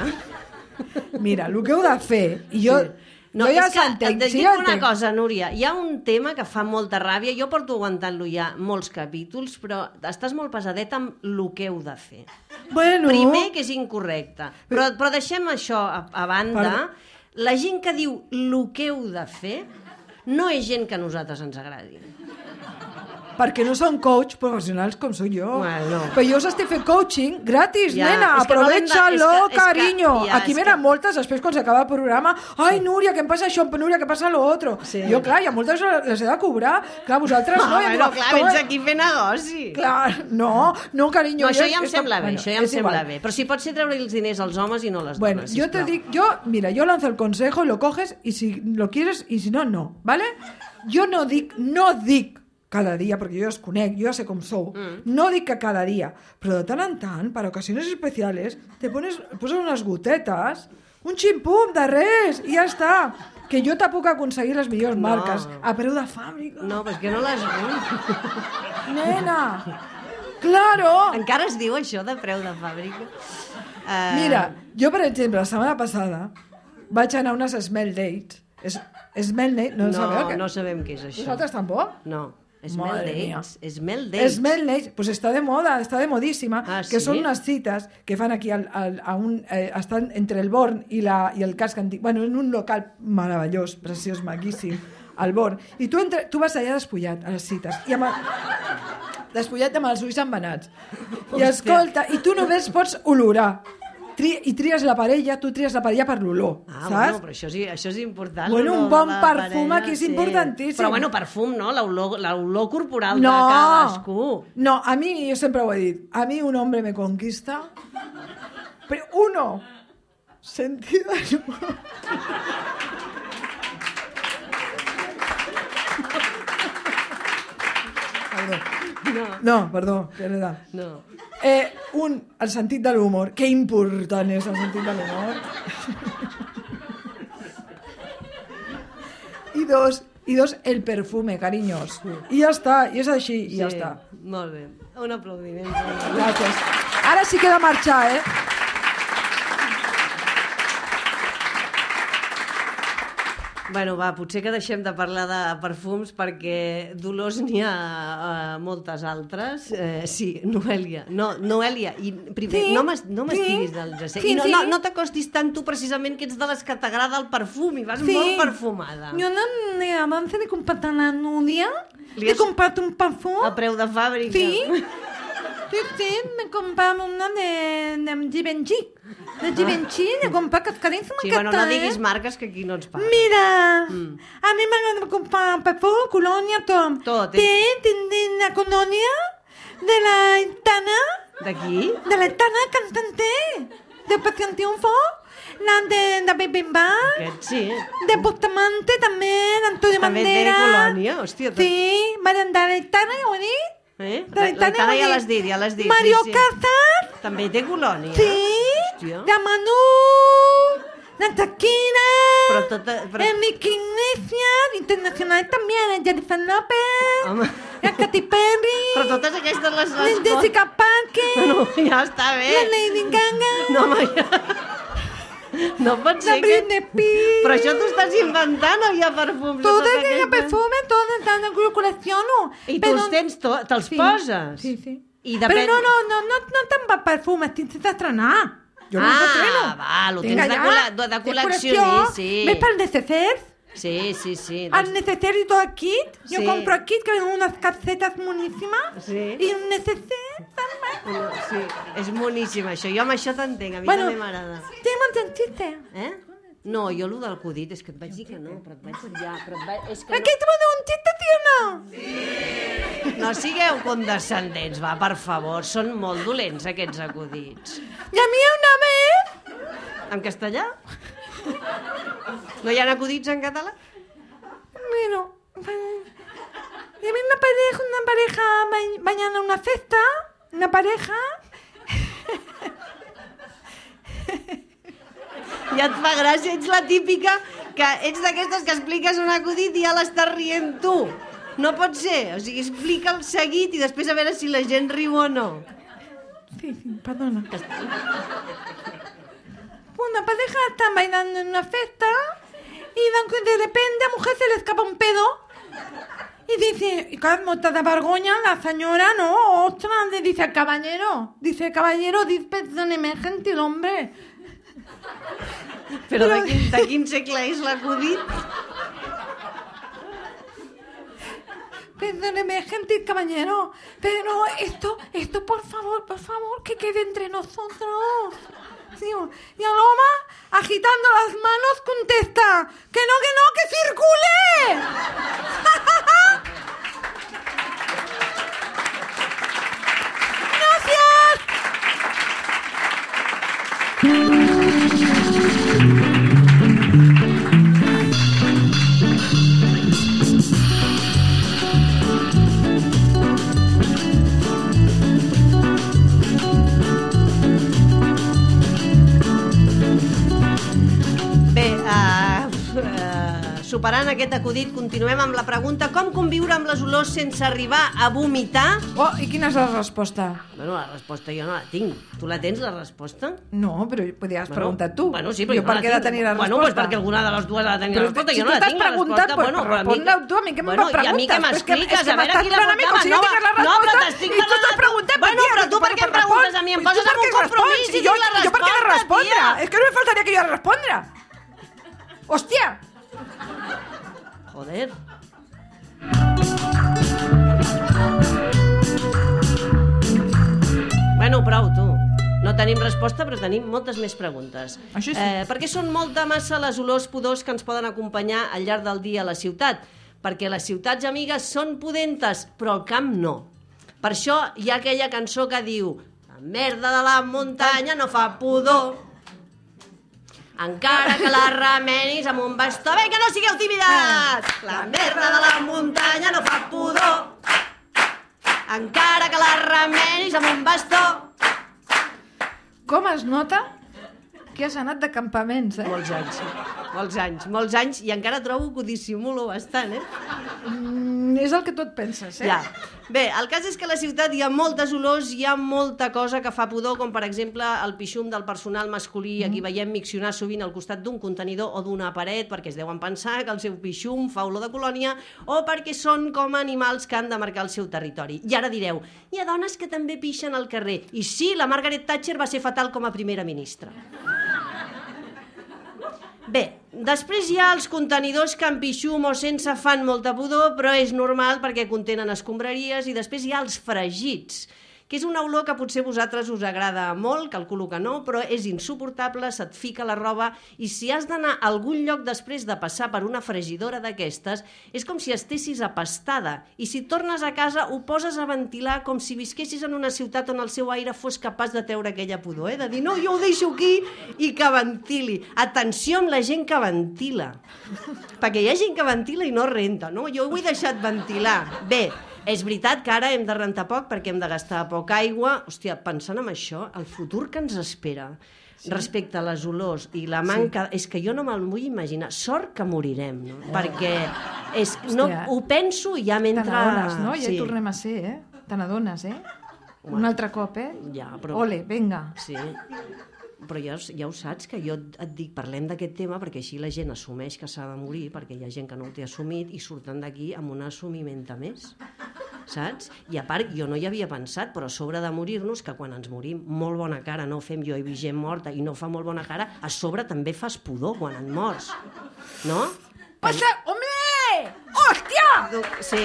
S4: Mira, el que heu de fer... I jo,
S3: Sí. No,
S4: jo ja
S3: és que
S4: s'entenc.
S3: et
S4: Sí,
S3: dic
S4: ja
S3: una
S4: entenc.
S3: cosa, Núria, hi ha un tema que fa molta ràbia, jo porto aguantant-lo ja molts capítols, però estàs molt pesadeta amb el que heu de fer.
S4: Bueno,
S3: Primer, que és incorrecte, però, però deixem això a, a banda.
S4: Perdó.
S3: La gent que diu el que heu de fer no és gent que a nosaltres ens agradi.
S4: perquè no són coach professionals com soc jo.
S3: Bueno.
S4: Però jo us estic fent coaching gratis,
S3: Ja,
S4: nena,
S3: és que no l'hem de-
S4: aprovecha-lo,
S3: és que- és que-
S4: carinyo.
S3: ja,
S4: Aquí
S3: és
S4: venen
S3: que-
S4: moltes, després quan s'acaba el programa, ai, Núria, què em passa això? Núria, què passa lo otro?
S3: Sí.
S4: Jo, clar, i a moltes les he de cobrar. Clar, vosaltres no.
S3: Ah,
S4: i em
S3: bueno,
S4: diuen,
S3: clar,
S4: com-
S3: vens aquí a fer negoci.
S4: Clar, no, no, carinyo.
S3: No, això
S4: jo-
S3: ja em
S4: és que-
S3: sembla bé,
S4: bueno,
S3: això ja em
S4: és
S3: sembla
S4: igual.
S3: bé. Però si pot ser treure els diners als homes i no a les
S4: Bueno,
S3: dones,
S4: yo te
S3: sisplau.
S4: digo, yo, mira, yo lanzo el consejo y lo coges y si lo quieres y si no, no, ¿vale? Yo no dic, no dic cada dia, perquè jo ja us conec, jo ja sé com sou, mm. no dic que cada dia, però de tant en tant, per ocasiones especiales, te pones, poses unes gotetes, un ximpum de res, i ja està. Que jo te puc aconseguir les millors
S3: No.
S4: marques a preu de fàbrica.
S3: No, però és que no les vull.
S4: Nena, claro.
S3: Encara es diu això de preu de fàbrica? Uh,
S4: Mira, jo, per exemple, la setmana passada vaig anar a unes Smell Dates. Es, smell Dates, no,
S3: no,
S4: sabeu què?
S3: no sabem què és això.
S4: ¿Vosaltres tampoc?
S3: No. Smell
S4: Madre
S3: dates. Smell dates.
S4: Smell Dates, pues està de moda, està de modíssima,
S3: Ah,
S4: que
S3: sí?
S4: són unes cites que fan aquí al, al, a un, eh, estan entre el Born i, la, i el casc antic, bueno, en un local meravellós, preciós, maquíssim, al Born, i tu, entre, tu vas allà despullat a les cites, i amb el, despullat amb els ulls embenats, i escolta, i tu només pots olorar, Tri, i tries la parella, tu tries la parella per l'olor,
S3: Ah,
S4: saps?
S3: bueno, però això, sí, això és important.
S4: Bueno, un
S3: l'olor
S4: bon
S3: de la
S4: perfum
S3: parella,
S4: aquí és importantíssim.
S3: Però bueno, perfum, no? L'olor l'olor corporal
S4: No,
S3: de cadascú.
S4: no, a mi, yo siempre ho he dit, a mí un hombre me conquista, pero uno, sentido del humor. Perdó.
S3: No,
S4: No, perdó, perdó.
S3: no.
S4: Eh, un, el sentit de l'humor. Que important és el sentit de l'humor. I dos, i dos, el perfume, carinyos. I ja està, i és així, i ja està.
S3: Molt bé. Un aplaudiment.
S4: Gràcies. Ara sí que he de marxar, eh?
S3: Bueno, va, potser que deixem de parlar de perfums perquè d'olors n'hi ha uh, moltes altres. Uh, sí, Noèlia. No, Noèlia, i primer,
S5: Sí,
S3: no m'es- no m'estiguis
S5: sí,
S3: del Jacet.
S5: sí,
S3: I no,
S5: sí.
S3: no, no t'acostis tant tu precisament que ets de les que t'agrada el perfum i vas
S5: Sí.
S3: molt perfumada.
S5: Yo no, eh, avance de comprar a Núria,
S3: Li
S5: he
S3: has-
S5: comprat un perfum.
S3: A preu de fàbrica.
S5: Sí. Sí, sí, me comprat una de, de Givenchy. De Givenchy, he comprat que és caríssima
S3: Sí,
S5: aquesta,
S3: bueno, no
S5: eh?
S3: diguis marques que aquí no ens paga.
S5: Mira,
S3: Mm.
S5: a mi m'agrada comprar perfum, colònia, tot.
S3: Tot, eh?
S5: Té, té, té la colònia de la Aitana,
S3: D'aquí?
S5: de la Aitana cantante, de Pasión Triunfo, la de David Bisbal,
S3: Aquest sí.
S5: de Bustamante també, d'Antonio
S3: També té
S5: Bandera.
S3: colònia, hòstia. tot-
S5: Sí, María de la Aitana, ja ho he dit.
S3: Eh?
S5: De la Aitana
S3: L'Aitana
S5: ho he
S3: ja
S5: dit.
S3: l'has dit, ja l'has dit.
S5: Mario
S3: sí, sí.
S5: Casas,
S3: També té colònia.
S5: sí,
S3: Hòstia.
S5: la Manu, la Shakira,
S3: Però tota... Però...
S5: Enrique Iglesias, internacional también, Jennifer López,
S3: Home.
S5: la Katy Perry,
S3: Però totes aquestes les...
S5: la
S3: les...
S5: Jessica Parker,
S3: No, ja està bé.
S5: la Lady Gaga,
S3: No, home, ja... No pot
S5: la
S3: ser que...
S5: Britney Spears.
S3: Però això t'ho estàs inventant o hi ha perfums? de
S5: Todas
S3: tota
S5: ellas
S3: aquesta?
S5: perfumes, todas están en el colecciono.
S3: I tu
S5: Pero-
S3: els tens, to- te'ls
S5: Sí,
S3: poses?
S5: Sí, sí.
S3: I
S5: Però
S3: depèn...
S5: no, no, no, no, no te'n va perfumes, tens d'estrenar. Jo no
S3: Ah,
S5: l'estreno.
S3: va, lo tens
S5: Vinga,
S3: de
S5: ja.
S3: col·le- de- de
S5: És
S3: col·leccionista, sí.
S5: Ves pel necessers?
S3: Sí, sí, sí.
S5: Al neceser y todo el kit. Yo
S3: Sí.
S5: compro el kit que vienen unas calcetas monísimas.
S3: Sí.
S5: Y un neceser también.
S3: Sí, és moníssim això. Jo amb això t'entenc, a mi
S5: Bueno,
S3: també m'agrada.
S5: tenemos el chiste.
S3: Eh? No, jo el del acudit és que et vaig dir que no, però et vaig ja, però et vaig... És que
S5: Aquí te mando un chiste, sí o no?
S3: no. No sigueu condescendents, va, per favor. Són molt dolents, aquests acudits.
S5: Y a mí una vez...
S3: En castellà? No hi ha acudits en català?
S5: Bueno, y a mí una pareja, una pareja ba- vayan a una fiesta, una pareja,
S3: Ja et fa gràcia, ets la típica que ets d'aquestes que expliques un acudit i ja l'estàs rient tu. No pot ser, o sigui, explica'l seguit i després a veure si la gent riu o no.
S5: sí, sí, perdona. Una pareja está bailando en una fiesta y de- de repente a la mujer se le escapa un pedo y dice, y claro, muerta de vergüenza, la señora, no, ostras, le dice al caballero, dice, caballero, dispensame, gentil hombre.
S3: Però de quin, de quin segle és l'acudit?
S5: Perdóneme, gentil caballero, pero esto, esto, por favor, por favor, que quede entre nosotros. Sí, y el home, agitando las manos, contesta, que no, que no, que circule. Gracias.
S3: Bé, uh, uh, superant aquest acudit, continuem amb la pregunta com conviure amb les olors sense arribar a vomitar?
S4: Oh, i quina és la resposta?
S3: Bueno, la resposta jo no la tinc. Tu la tens, la resposta?
S4: No, però podries preguntar tu.
S3: Bueno, sí, però
S4: jo
S3: jo no
S4: per
S3: la
S4: què he de
S3: tinc.
S4: tenir la resposta?
S3: Bueno, pues perquè alguna de les dues ha de tenir
S4: Però
S3: la resposta.
S4: si
S3: Jo no
S4: tu
S3: la
S4: t'has
S3: tinc, la
S4: preguntat,
S3: resposta.
S4: pues,
S3: Bueno, però a mi...
S4: respon-la tu, a mi què
S3: bueno,
S4: me
S3: i a mi què
S4: preguntes? És que-
S3: m'expliques?
S4: és que
S3: A veure
S4: m'estàs
S3: qui la
S4: donant a mi com
S3: portava.
S4: si jo
S3: No,
S4: tingués la
S3: no, però
S4: resposta
S3: t'estic
S4: i tu
S3: parlant
S4: estàs
S3: de-
S4: preguntant per
S3: Bueno,
S4: mi,
S3: però tu per què em preguntes a mi? Em poses en un compromís i
S4: jo,
S3: dius la
S4: jo per què he de
S3: resposta,
S4: respondre?
S3: tia.
S4: És que no me faltaria que jo he de respondre. Hòstia!
S3: Joder. Bueno, prou, tu. No tenim resposta, però tenim moltes més preguntes.
S4: Això sí.
S3: Eh, per què són molta massa les olors pudors que ens poden acompanyar al llarg del dia a la ciutat? Perquè les ciutats amigues són pudentes, però el camp no. Per això hi ha aquella cançó que diu la merda de la muntanya no fa pudor, encara que la remenis amb un bastó. Vinga, no sigueu tímides! La merda de la muntanya no fa pudor, encara que la remenis amb un bastó.
S4: Com es nota que has anat de campaments, eh?
S3: Molts anys, molts anys, molts anys, i encara trobo que ho dissimulo bastant, eh?
S4: Mm, més del que tu et penses, eh?
S3: Ja. Bé, el cas és que a la ciutat hi ha moltes olors, hi ha molta cosa que fa pudor, com per exemple el pixum del personal masculí, mm. aquí veiem miccionar sovint al costat d'un contenidor o d'una paret, perquè es deuen pensar que el seu pixum fa olor de colònia, o perquè són com animals que han de marcar el seu territori. I ara direu, hi ha dones que també pixen al carrer. I sí, la Margaret Thatcher va ser fatal com a primera ministra. Bé, després hi ha els contenidors que amb pixum o sense fan molta pudor, però és normal perquè contenen escombraries, i després hi ha els fregits, que és una olor que potser a vosaltres us agrada molt, calculo que no, però és insuportable, se't fica la roba, i si has d'anar a algun lloc després de passar per una fregidora d'aquestes, és com si estessis apastada, i si tornes a casa ho poses a ventilar com si visquessis en una ciutat on el seu aire fos capaç de treure aquella pudor, eh? De dir, no, jo ho deixo aquí i que ventili. Atenció amb la gent que ventila, perquè hi ha gent que ventila i no renta, no? Jo ho he deixat ventilar. Bé, és veritat que ara hem de rentar poc perquè hem de gastar poca aigua. Hòstia, pensant en això, el futur que ens espera sí. respecte a les olors i la manca... Sí. És que jo no me'l vull imaginar. Sort que morirem, no? Oh. Perquè és, no, ho penso i ja mentre...
S5: Te n'adones, no? Ja
S3: sí.
S5: hi tornem a ser, eh? Te n'adones, eh? Bueno. Un altre cop, eh?
S3: Ja, però...
S5: Ole, vinga.
S3: Sí. Però ja, ja ho saps, que jo et dic, parlem d'aquest tema perquè així la gent assumeix que s'ha de morir, perquè hi ha gent que no ho té assumit i surten d'aquí amb un assumiment més, saps? I a part, jo no hi havia pensat, però a sobre de morir-nos, que quan ens morim, molt bona cara, no fem jo he vist gent morta i no fa molt bona cara, a sobre també fas pudor quan et mors, no?
S4: Passa, home! Hòstia!
S3: Sí.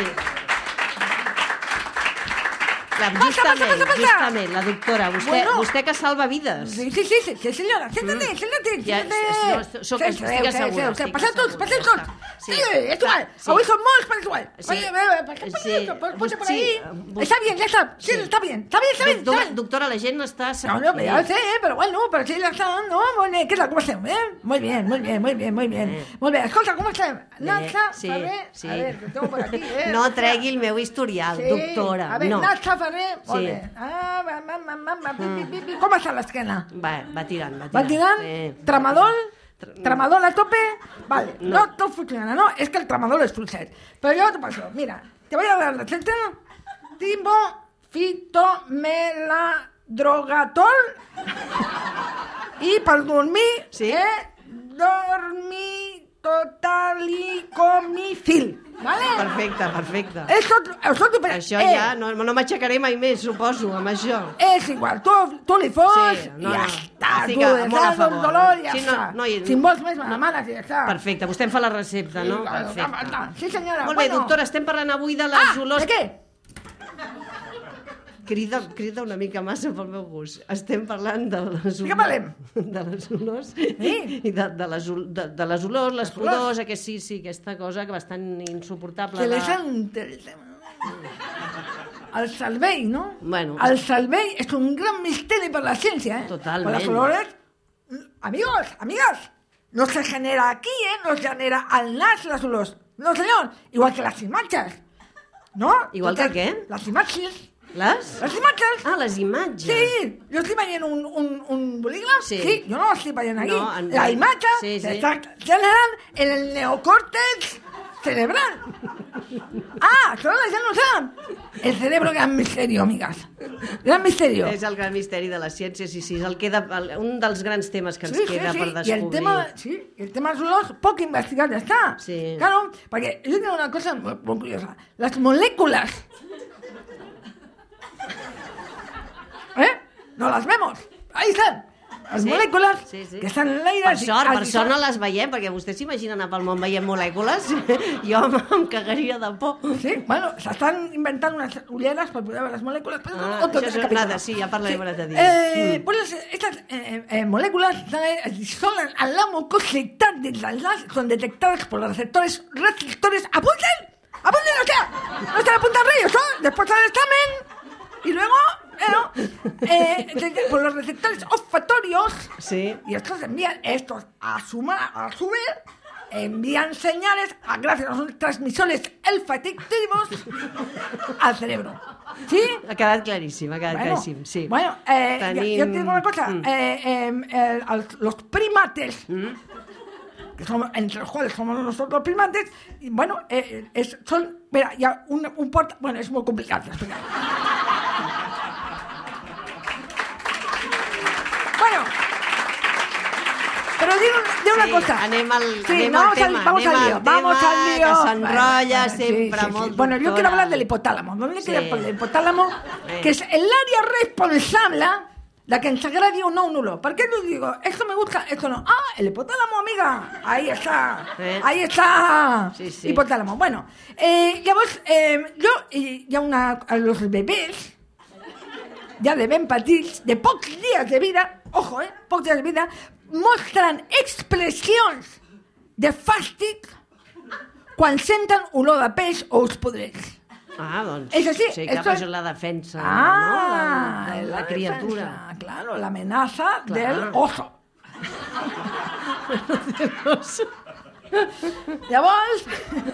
S3: La,
S4: passa,
S3: justament,
S4: passa, passa, passa.
S3: justament, la doctora, vostè,
S4: Bueno.
S3: vostè que salva vides.
S4: Sí, sí, sí, sí, sí senyora, siéntate,
S3: Mm.
S4: siéntate,
S3: Ja,
S4: siéntate.
S3: no, soc-
S4: Sí,
S3: estic
S4: sí,
S3: assegura,
S4: sí, sí,
S3: estic
S4: Passeu tots,
S3: assegura,
S4: passeu
S3: ja
S4: tots.
S3: està.
S4: Sí,
S3: Sí.
S4: és igual,
S3: Sí.
S4: avui som molts, però és igual.
S3: Sí.
S4: Vaya, vaya, passa por
S3: Sí.
S4: ahí, passa por
S3: Sí.
S4: ahí.
S3: Vos-
S4: Está bien, ya está, sí,
S3: Sí.
S4: está bien, está bien, está bien,
S3: Doctora,
S4: está bien.
S3: doctora, la gent està...
S4: No, no, ya lo sé, pero bueno, pero sí, ya está, no, muy bien, ¿qué tal, cómo estás? ¿Eh? Muy bien, muy bien, muy bien, muy bien.
S3: Eh.
S4: Muy bien, escolta, ¿cómo estás? Natxa,
S3: sí,
S4: Ferrer,
S3: sí.
S4: a ver, que tengo por aquí, ¿eh?
S3: No tregui el meu historial,
S4: Sí,
S3: doctora,
S4: a ver,
S3: no.
S4: Natxa, Ferrer, molt
S3: Sí.
S4: bé. Ah, va, va, va, va, va, pi, pi, pi, pi. Com està l'esquena?
S3: Va, va tirant, va tirant.
S4: ¿Va tirant?
S3: Sí.
S4: ¿Tramadol?
S3: Tra-
S4: ¿Tramadol a tope? Vale,
S3: No.
S4: no, todo funciona, ¿no? Es que el tramadol es flucet. Pero yo te paso, mira, te voy a dar la receta. Timbo, fito, mela, drogatol. Y para dormir,
S3: Sí.
S4: eh, dormi totalicomicil. ¿Vale?
S3: Perfecte, perfecte.
S4: Eso, eso te
S3: Això
S4: eh,
S3: ja no, no m'aixecaré mai més, suposo, amb això.
S4: Es igual, tú, tú li fos
S3: Sí, no,
S4: i ja
S3: no.
S4: està.
S3: Estic
S4: Tu
S3: a-
S4: des
S3: molt a
S4: del
S3: favor.
S4: dolor i ja
S3: Sí, no,
S4: està.
S3: no, i-
S4: Si en vols més, me demanes i ja està.
S3: Perfecte, vostè em fa la recepta, no?
S4: Sí, claro,
S3: Perfecte.
S4: claro. Sí, senyora.
S3: Molt bé,
S4: bueno.
S3: doctora, estem parlant avui de les
S4: Ah,
S3: olors...
S4: de què?
S3: Crida, crida una mica massa pel meu gust. Estem parlant de les
S4: De què parlem?
S3: De les olors.
S4: Sí.
S3: I de, de, les, ol- de, de les olors, les
S4: Les olors.
S3: pudors, que sí, sí, aquesta cosa que bastant insuportable.
S4: Que
S3: de-
S4: les enterem. El cervell, no?
S3: Bueno.
S4: El cervell és un gran misteri per la ciència, eh?
S3: Totalment.
S4: Per les olores... Amigos, amigas, no se genera aquí, ¿eh? No se genera al nas las olors. No, señor. Igual que las imatges. ¿No?
S3: Igual que què?
S4: Las imatges.
S3: Les?
S4: Les imatges.
S3: Ah, les imatges.
S4: Sí, jo estic veient un, un, un bolígraf,
S3: Sí.
S4: sí. jo no l'estic veient aquí.
S3: No, en-
S4: La imatge
S3: sí, sí.
S4: s'està generant en el neocórtex cerebral. Ah, això la gent no ho sap. El cerebro, gran misterio, amigas. Gran misterio.
S3: És el gran misteri de la ciència, sí, sí, és el queda, el, un dels grans temes que ens
S4: Sí, sí,
S3: queda
S4: sí.
S3: per
S4: I
S3: descobrir.
S4: el tema, sí, el tema dels olors, poc investigat ja està.
S3: Sí.
S4: Claro, perquè jo tinc una cosa molt, molt curiosa. Les molècules. ¿Eh? No las vemos. Ahí están. Las
S3: Sí,
S4: molècules
S3: sí, sí.
S4: que estan en l'aire.
S3: Per sort, per
S4: es
S3: sort no les veiem, perquè vostè s'imagina anar pel món veient molècules. Jo em cagaria de por.
S4: Sí, bueno, s'estan inventant unes ulleres per poder veure les molècules, però
S3: Ah,
S4: no,
S3: això és nada, sí, ja parlarem un altre dia.
S4: Eh,
S3: Mm.
S4: pues estas eh, eh, moléculas eh, son a la mucosidad de las las son detectadas por los receptores receptores. ¡Apunten! ¡Apunten! O sea, no están apuntando ellos, ¿no? Después del examen y luego eh, eh, de- por los receptores olfatorios.
S3: Sí.
S4: Y estos envían, estos a su, ma- a su vez, envían señales a, gracias a los transmisores olfativos al cerebro. ¿Sí?
S3: Ha quedat claríssim, ha quedat claríssim, sí.
S4: Bueno, eh,
S3: Tenim...
S4: yo, yo te digo una cosa.
S3: Mm.
S4: Eh, eh, eh, al- los primates que somos, entre los cuales somos nosotros primates, y bueno, eh, es, son, mira, ya un, un porta, bueno, es muy complicado de explicar. Bueno, pero digo, digo una
S3: Sí,
S4: cosa.
S3: anem al,
S4: Sí,
S3: anem
S4: no,
S3: al
S4: vamos,
S3: tema.
S4: al, vamos
S3: anem
S4: al lío,
S3: al
S4: vamos
S3: tema,
S4: al lío.
S3: Que s'enrotlla
S4: Bueno, sí,
S3: sempre
S4: sí, sí.
S3: molt.
S4: Bueno, yo quiero
S3: doctora.
S4: hablar del hipotálamo. ¿No?
S3: Sí.
S4: El hipotálamo,
S3: Eh.
S4: que es el área responsable de que ens agradi o no un olor. ¿Por qué te digo? Esto me gusta, esto no. Ah, el hipotálamo, amiga. Ahí está.
S3: Eh.
S4: Ahí está.
S3: Sí, sí.
S4: Hipotálamo. Bueno, eh, llavors, eh, jo, eh, hi ha una, a los bebés, ja de ben petits, de pocs dies de vida, ojo, eh, pocs dies de vida, mostren expressions de fàstic quan senten olor de peix o us podrits.
S3: Ah, doncs.
S4: És així,
S3: Sí, clar,
S4: esto
S3: però
S4: es-
S3: és la defensa,
S4: Ah,
S3: no? De, de, de la,
S4: la
S3: criatura.
S4: defensa, claro, la amenaza
S3: Clar.
S4: del oso. Llavors,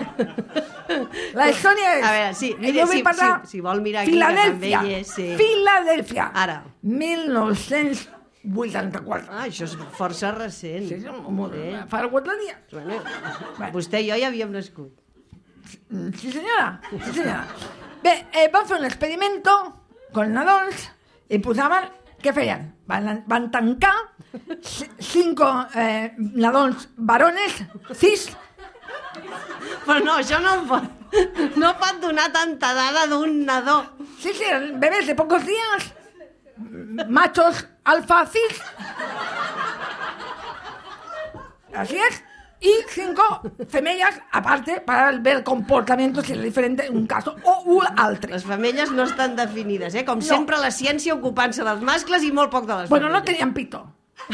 S4: la història és...
S3: A veure, sí,
S4: jo
S3: mira,
S4: vull
S3: si-
S4: parlar
S3: si- si vol mirar aquí, que
S4: Filadèlfia,
S3: també hi és, sí.
S4: Filadèlfia.
S3: Ara.
S4: mil nou-cents vuitanta-quatre.
S3: Ah, això és força recent.
S4: Sí, sí, molt,
S3: Sí.
S4: fa quatre dies.
S3: Bueno,
S4: Bueno.
S3: vostè i jo ja havíem nascut.
S4: Sí, senyora. Sí, senyora. Bé, eh, van fer un experimento con nadons i posaven... Què feien? Van, van tancar c- cinco eh, nadons varones, cis,
S3: Però no, això no pot, no pot donar tanta dada d'un nadó.
S4: sí, sí, bebés de pocos días, machos alfa cis. Así es. Y cinco femelles, aparte, para ver el comportamiento, si es diferente en un caso o un altre.
S3: Les femelles no estan definides, eh? Com no. sempre la ciència ocupant-se dels mascles i molt poc de les
S4: Bueno, no
S3: femelles.
S4: tenían pito.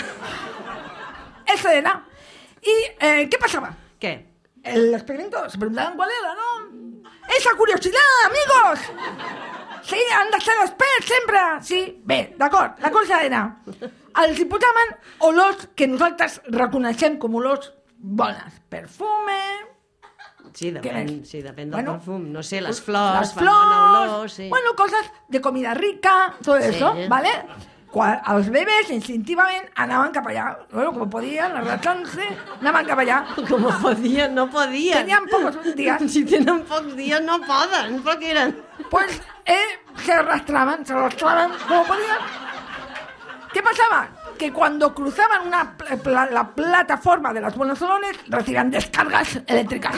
S4: Eso era. ¿Y eh, qué pasaba?
S3: Què?
S4: El experimento, se preguntaban cuál era, ¿no? ¡Esa curiosidad, amigos! Sí, han de ser experts sempre! Sí, bé, d'acord, la cosa era... Els hi posaven olors que nosaltres reconeixem com olors bones. Perfume...
S3: Sí,
S4: Què
S3: depèn,
S4: més?
S3: sí, depèn del
S4: Bueno,
S3: perfum. No sé, les flors,
S4: Las
S3: fan bona
S4: flors,
S3: olor, sí.
S4: bueno, cosas de comida rica, todo
S3: Sí.
S4: eso, ¿vale? Quan els bebès instintivament anaven cap allà. Bueno, com podien, arrastrant-se, anaven cap allà.
S3: Com podien, no podien.
S4: Tenían pocos días.
S3: Si tenen pocs dies no poden, però què eren?
S4: Pues eh, se arrastraban, se arrastraban como podían. ¿Qué pasaba? Que cuando cruzaban una pla- pla- la plataforma de los buenos olores, recibían descargas eléctricas.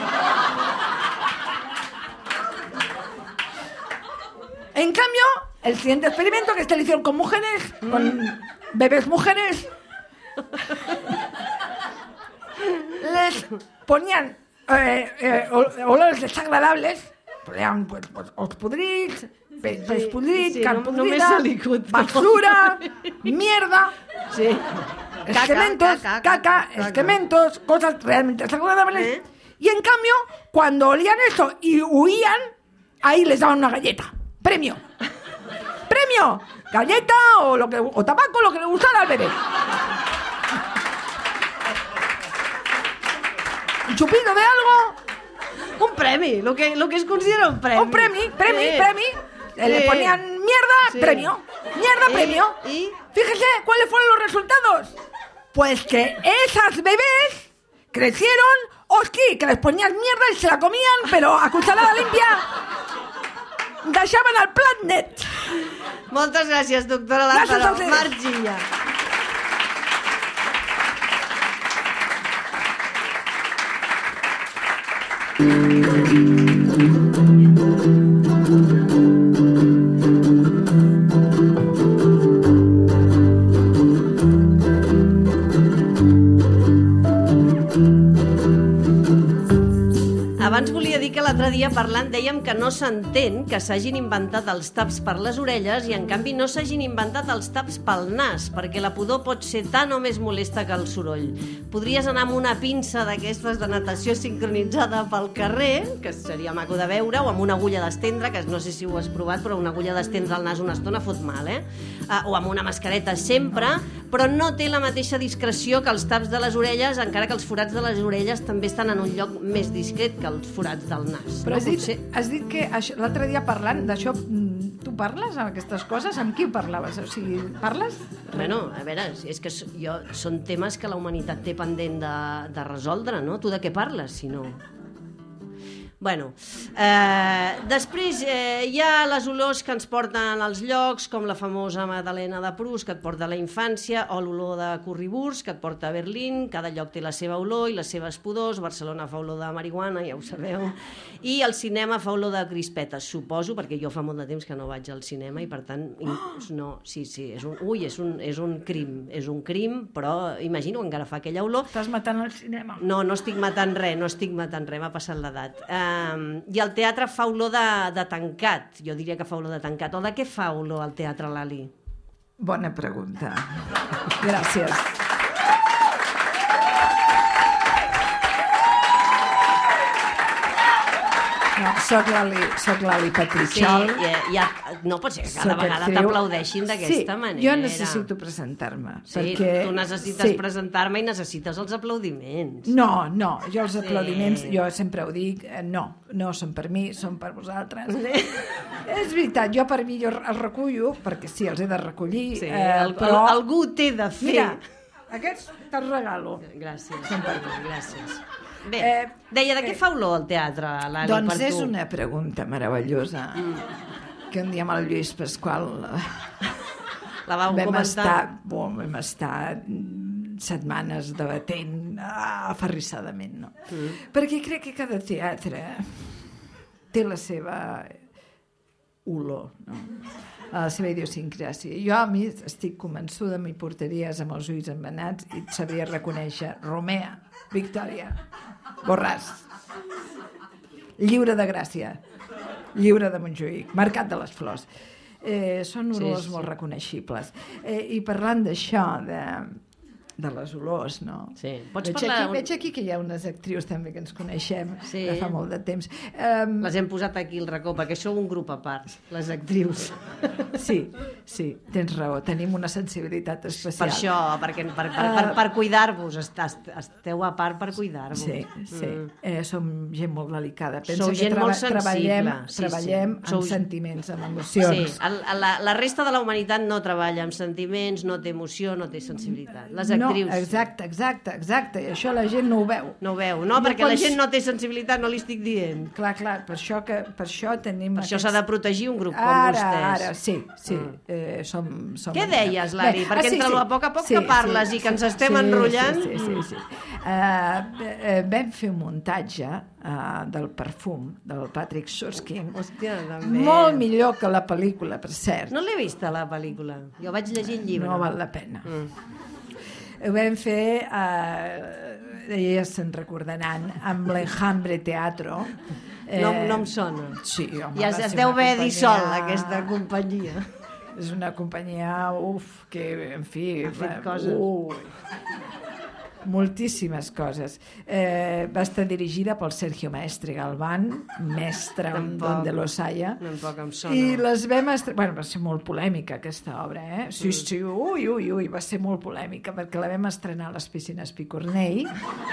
S4: En cambio, el siguiente experimento, que este lo hicieron con mujeres, con bebés mujeres, les ponían eh, eh, ol- olores desagradables, ponían pues, pues os podrits, pe peix podrit,
S3: sí,
S4: carn
S3: no- només
S4: podrida,
S3: se li acut.
S4: basura, mierda,
S3: Sí.
S4: excrementos,
S3: caca,
S4: caca,
S3: caca, caca.
S4: excrementos, cosas realmente desagradables.
S3: ¿Eh?
S4: Y en cambio, cuando olían eso y huían, ahí les daban una galleta. Premio. Premio. Galleta o, lo que, o tabaco, lo que le gustara al bebé. Un chupito de algo.
S3: Un premi, lo que, lo que es considera un premi.
S4: Un premi, premi,
S3: Sí.
S4: premi. Eh, Le
S3: Sí.
S4: ponían mierda,
S3: Sí.
S4: premio. Mierda,
S3: ¿Y?
S4: premio.
S3: ¿Y?
S4: Fíjese cuáles fueron los resultados. Pues que esas bebés crecieron, hostia, que les ponías mierda y se la comían, pero a cucharada limpia. Deixaven el plat net.
S3: Moltes gràcies, doctora
S4: Gràcies a
S3: Lázaro.
S4: ustedes.
S3: Marxi ja. Abans volia dir que l'altre dia parlant dèiem que no s'entén que s'hagin inventat els taps per les orelles i en canvi no s'hagin inventat els taps pel nas, perquè la pudor pot ser tan o més molesta que el soroll. Podries anar amb una pinça d'aquestes de natació sincronitzada pel carrer, que seria maco de veure, o amb una agulla d'estendre, que no sé si ho has provat, però una agulla d'estendre al nas una estona fot mal, eh? Uh, o amb una mascareta sempre, però no té la mateixa discreció que els taps de les orelles, encara que els forats de les orelles també estan en un lloc més discret que els forats del nas.
S4: Però
S3: no?
S4: has dit,
S3: Potser...
S4: has dit que això- l'altre dia parlant d'això, mm, tu parles amb aquestes coses? Amb qui parlaves? O sigui, parles?
S3: Bueno, a veure, és que jo, són temes que la humanitat té pendent de, de resoldre, no? Tu de què parles, si no? Bueno, eh, després eh, hi ha les olors que ens porten als llocs, com la famosa Madalena de Proust, que et porta a la infància, o l'olor de currywurst, que et porta a Berlín. Cada lloc té la seva olor i les seves pudors. Barcelona fa olor de marihuana, ja ho sabeu. I el cinema fa olor de crispetes, suposo, perquè jo fa molt de temps que no vaig al cinema i, per tant, no, sí, sí, és un, ui, és un, és un crim, és un crim, però imagino que encara fa aquella olor.
S4: Estàs matant el cinema.
S3: No, no estic matant res, no estic matant res, m'ha passat l'edat. Eh, I el teatre fa olor de, de tancat, jo diria que fa olor de tancat. O de què fa olor el teatre, Lali?
S4: Bona pregunta. Gràcies. No, soc l'Ali, soc l'Ali Petritxol.
S3: Sí, ja, ja, no pot ser que cada
S4: Soc
S3: vegada
S4: actriu.
S3: t'aplaudeixin d'aquesta
S4: sí,
S3: manera.
S4: Jo necessito presentar-me.
S3: Sí,
S4: perquè...
S3: tu necessites
S4: sí.
S3: presentar-me i necessites els aplaudiments.
S4: No, no, jo els
S3: Sí.
S4: aplaudiments, jo sempre ho dic, eh, no, no són per mi, són per vosaltres. És veritat, jo per mi jo els recullo, perquè sí, els he de recollir,
S3: Sí,
S4: eh,
S3: el,
S4: però...
S3: el, algú té de fer.
S4: Mira, aquests te'ls regalo.
S3: Gràcies,
S4: Són per tu.
S3: gràcies. Bé,
S4: Eh,
S3: deia, de què
S4: eh,
S3: fa olor el teatre, Lali,
S4: Doncs
S3: per
S4: és
S3: tu?
S4: una pregunta meravellosa, que un dia amb el Lluís Pasqual
S3: La vau
S4: vam
S3: comentar.
S4: estar, bon, vam estar mm, setmanes debatent ah, aferrissadament, no? Mm. Perquè crec que cada teatre té la seva olor, no? La seva idiosincràsia. Jo a mi estic convençuda, m'hi portaries amb els ulls embenats i et sabria reconèixer Romea, Victòria, Borràs, Lliure de Gràcia, Lliure de Montjuïc, Mercat de les Flors. Eh, són olors
S3: Sí, sí.
S4: molt reconeixibles. Eh, I parlant d'això, de, de les olors, no?
S3: Sí. Pots
S4: Veig
S3: parlar
S4: aquí,
S3: un-
S4: veig aquí que hi ha unes actrius també que ens coneixem
S3: Sí.
S4: de fa molt de temps. Um,
S3: Les hem posat aquí al racó, perquè sou un grup a part, les actrius.
S4: Sí, sí, tens raó, tenim una sensibilitat especial.
S3: Per això, perquè, per, per, per, per cuidar-vos, est- esteu a part per cuidar-vos.
S4: Sí, sí.
S3: Mm.
S4: Eh, som gent molt delicada. Pensa
S3: Sou
S4: que
S3: gent molt sensible.
S4: treballem,
S3: Sí, sí.
S4: treballem
S3: Sou-
S4: amb sentiments, amb
S3: Sí,
S4: emocions.
S3: el, la, la resta de la humanitat no treballa amb sentiments, no té emoció, no té sensibilitat. Les
S4: No,
S3: actrius
S4: exacte, exacte, exacte. I això la gent no ho veu.
S3: no ho veu. No,
S4: I
S3: perquè la
S4: llavors-
S3: gent no té sensibilitat, no li estic dient.
S4: Clar, clar, per això, que, per això tenim...
S3: Per això
S4: aquests-
S3: s'ha de protegir un grup com
S4: ara,
S3: vostès.
S4: Ara, sí, sí. Mm. Eh, som, som
S3: Què deies, Lari?
S4: Bé,
S3: Perquè
S4: ah, sí,
S3: entre
S4: sí.
S3: a poc a poc que parles i que ens estem enrotllant.
S4: Sí, sí, sí. sí. Uh, eh, vam fer un muntatge uh, del perfum del Patrick Suskind.
S3: Hòstia, també.
S4: Molt millor que la pel·lícula, per cert.
S3: No l'he vista, la pel·lícula. Jo vaig llegir el llibre.
S4: No val la pena.
S3: Mm.
S4: Ho vam fer, uh, elles se'n recordaran, amb l'Enjambre Teatro.
S3: No, no em sona.
S4: Sí, home,
S3: Ja
S4: va
S3: es
S4: ser
S3: deu
S4: una
S3: haver dit
S4: companyia-
S3: sol, aquesta companyia.
S4: És una companyia, uf, que, en fi...
S3: Ha fet
S4: va-
S3: coses.
S4: Ui, moltíssimes coses. Eh, va estar dirigida pel Sergio Maestre Galván, mestre
S3: Tampoc.
S4: donde los haya.
S3: Tampoc em sona.
S4: I les vam estre... Bueno, va ser molt polèmica aquesta obra, eh? Sí, sí, ui, ui, ui, va ser molt polèmica perquè la vam estrenar a les piscines Picornell.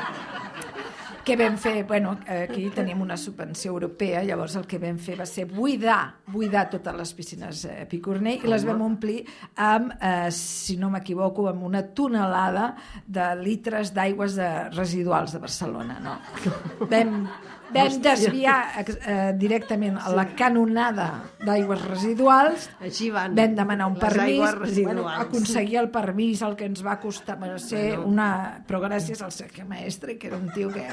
S4: Què vam fer? Bueno, aquí tenim una subvenció europea, llavors el que vam fer va ser buidar, buidar totes les piscines eh, Picornell i les vam omplir amb, eh, si no m'equivoco, amb una tonelada de litres d'aigües de residuals de Barcelona, no? Vam, vam desviar eh, directament a la canonada d'aigües residuals.
S3: Així van.
S4: Vam demanar un
S3: les
S4: permís,
S3: aigües residuals.
S4: bueno, aconseguir el permís, el que ens va costar va ser
S3: Bueno.
S4: una... Però gràcies al Sergio Maestre, que era un tio que...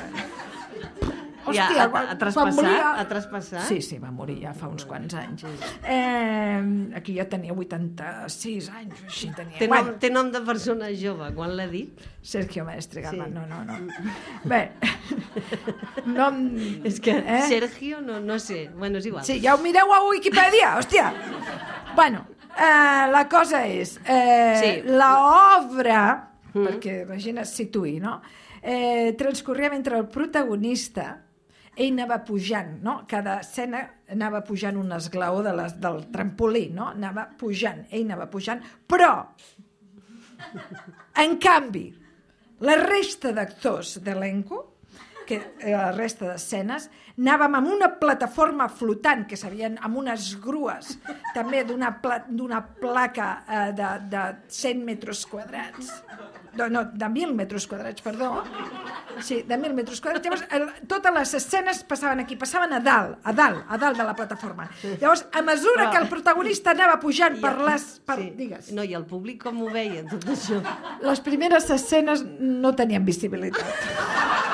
S3: I ha- ha- ha traspassat? Ha traspassat?
S4: Sí, sí, va morir ja fa uns quants anys. Eh, aquí ja tenia vuitanta-sis anys, o així tenia.
S3: Té nom,
S4: Bueno,
S3: té nom de persona jove, quan l'ha dit?
S4: Sergio Maestre, Galván,
S3: Sí.
S4: no, no, no. Bé, nom...
S3: És que
S4: Eh?
S3: Sergio, no, no sé. Bueno, és igual.
S4: Sí, ja ho mireu a Wikipedia, hòstia! Bueno, eh, la cosa és, eh,
S3: Sí.
S4: l'obra, mm. perquè la gent es situï, no? Eh, transcorria mentre el protagonista, ell anava pujant, no? Cada escena anava pujant un esglaó de les, del trampolí, no? Anava pujant, ell anava pujant, però, en canvi, la resta d'actors d'elenco que la resta d'escenes, anàvem amb una plataforma flotant que s'havien amb unes grues també d'una pla, d'una placa eh, de, de cent metres quadrats. No, no, de mil metres quadrats, perdó. Sí, de mil metres quadrats. Llavors, el, totes les escenes passaven aquí, passaven a dalt, a dalt, a dalt de la plataforma. Llavors, a mesura que el protagonista anava pujant per les... Per,
S3: sí.
S4: Digues.
S3: No, i el públic com ho veia, tot això?
S4: Les primeres escenes no tenien visibilitat.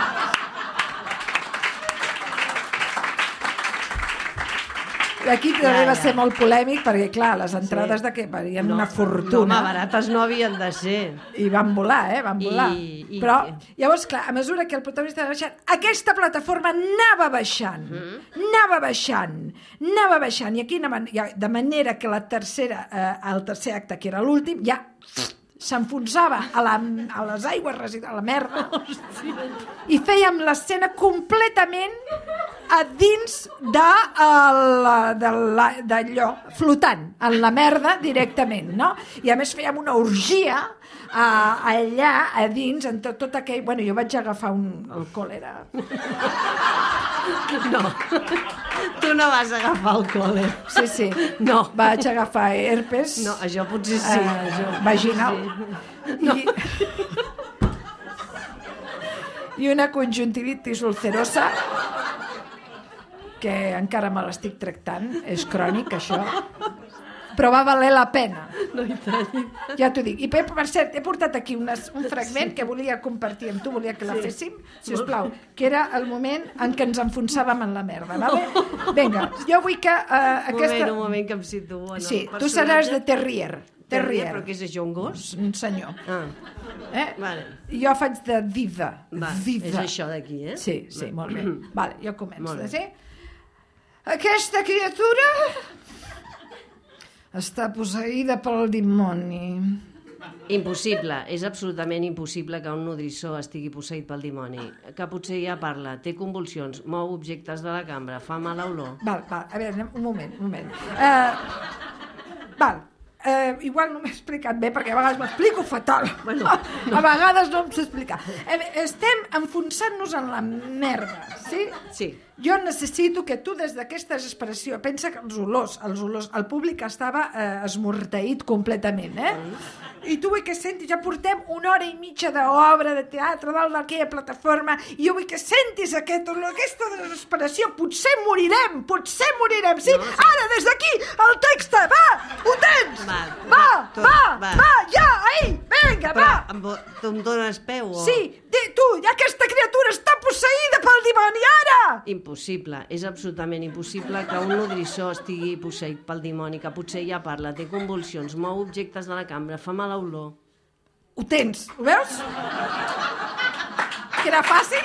S4: L'equip també va ser molt polèmic perquè, clar, les entrades sí. de què varien no, una fortuna.
S3: No, barates no havien de ser.
S4: I van volar, eh? Van volar. I, i... Però, llavors, clar, a mesura que el protagonista anava baixant, aquesta plataforma anava baixant, mm. anava baixant, anava baixant, i aquí anava, de manera que la tercera, eh, el tercer acte, que era l'últim, ja s'enfonsava a, la, a les aigües residuals, a la merda, i fèiem l'escena completament a dins de d'allò, flotant, en la merda directament, no? I a més fèiem una orgia a, allà, a dins, en tot, tot aquell... Bueno, jo vaig agafar un... el còlera.
S3: No, tu no vas agafar el còlera.
S4: Sí, sí.
S3: No.
S4: Vaig agafar herpes...
S3: No, això potser sí.
S4: Eh,
S3: això...
S4: Vaginal.
S3: Sí. No.
S4: I... I una conjuntivitis ulcerosa que encara me l'estic tractant, és crònic, això, però va valer la pena.
S3: No, i tant.
S4: Ja t'ho dic. I per cert, he portat aquí unes, un fragment que volia compartir amb tu, volia que la féssim, sisplau, que era el moment en què ens enfonsàvem en la merda, vale? Vinga, jo vull que uh, aquesta...
S3: Un moment, un moment que em situo. No?
S4: Sí, tu seràs de terrier. Terrier.
S3: Però què és això, un gos?
S4: Un senyor.
S3: Ah.
S4: Eh?
S3: Vale.
S4: Jo faig de diva.
S3: Va,
S4: diva.
S3: és això d'aquí, eh?
S4: Sí, sí, molt bé. Vale, jo començo. Sí? Aquesta criatura està posseïda pel dimoni.
S3: Impossible, és absolutament impossible que un nodrissó estigui posseït pel dimoni. Que potser ja parla, té convulsions, mou objectes de la cambra, fa mala olor.
S4: Val, val, a veure, un moment, un moment. Uh, val, Uh, igual no m'he explicat bé perquè a vegades m'explico fatal. Bueno, no. A vegades no em sé explicar. Estem enfonsant-nos en la merda, sí?
S3: Sí.
S4: Jo necessito que tu des d'aquesta desesperació, pensa que els olors, els olors, el públic estava eh, esmorteït completament, eh? Mm. I tu vull que sentis, ja portem una hora i mitja d'obra de teatre dalt d'aquella plataforma, i jo vull que sentis aquest olor, aquesta desesperació. Potser morirem, potser morirem, sí? No, sí. Ara, des d'aquí, el text, va, ho tens! Va, va, tot, va, va, va, ja, ahí, vinga, va!
S3: Però tu em dones peu, o...?
S4: Sí, di, tu, aquesta criatura està posseïda pel dimoni, ara!
S3: Impossible, és absolutament impossible que un nodrissó estigui posseït pel dimoni, que potser ja parla, té convulsions, mou objectes de la cambra, fa mala olor.
S4: Ho tens, ho veus? Que era fàcil?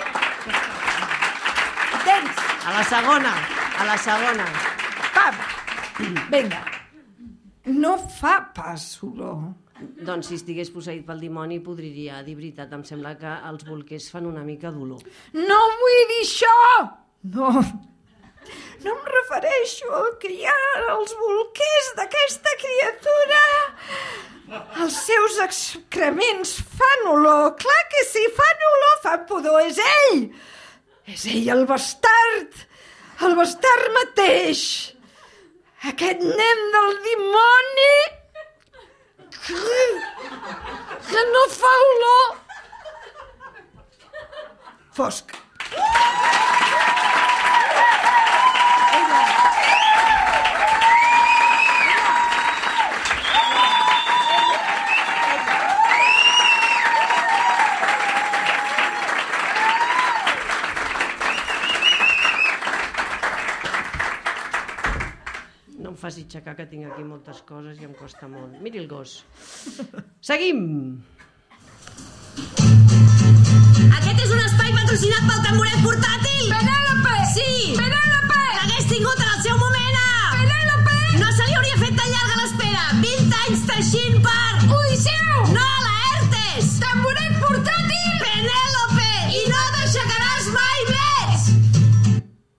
S4: Ho tens.
S3: A la segona, a la segona.
S4: Pam! Vinga. No fa pas olor.
S3: Doncs si estigués posseït pel dimoni podria dir veritat. Em sembla que els bolquers fan una mica d'olor.
S4: No vull dir això! No, no em refereixo al que hi ha als bolquers d'aquesta criatura. Els seus excrements fan olor. Clar que sí, fan olor, fan pudor. És ell! És ell el bastard! El bastard mateix! Aquest nen del dimoni... que no fa olor. Fosc.
S3: No em faci aixecar, que tinc aquí moltes coses i em costa molt. Miri el gos. Seguim!
S6: Aquest és un espai patrocinat pel tamboret portàtil!
S4: Penèlope!
S6: Sí!
S4: Penèlope!
S6: L'hagués tingut en el seu moment!
S4: Penèlope!
S6: No se li hauria fet tan llarga l'espera! vint anys teixint per...
S4: Odisseu!
S6: No, la ERTES!
S4: Tamboret portàtil!
S6: Penèlope! I no t'aixecaràs mai més!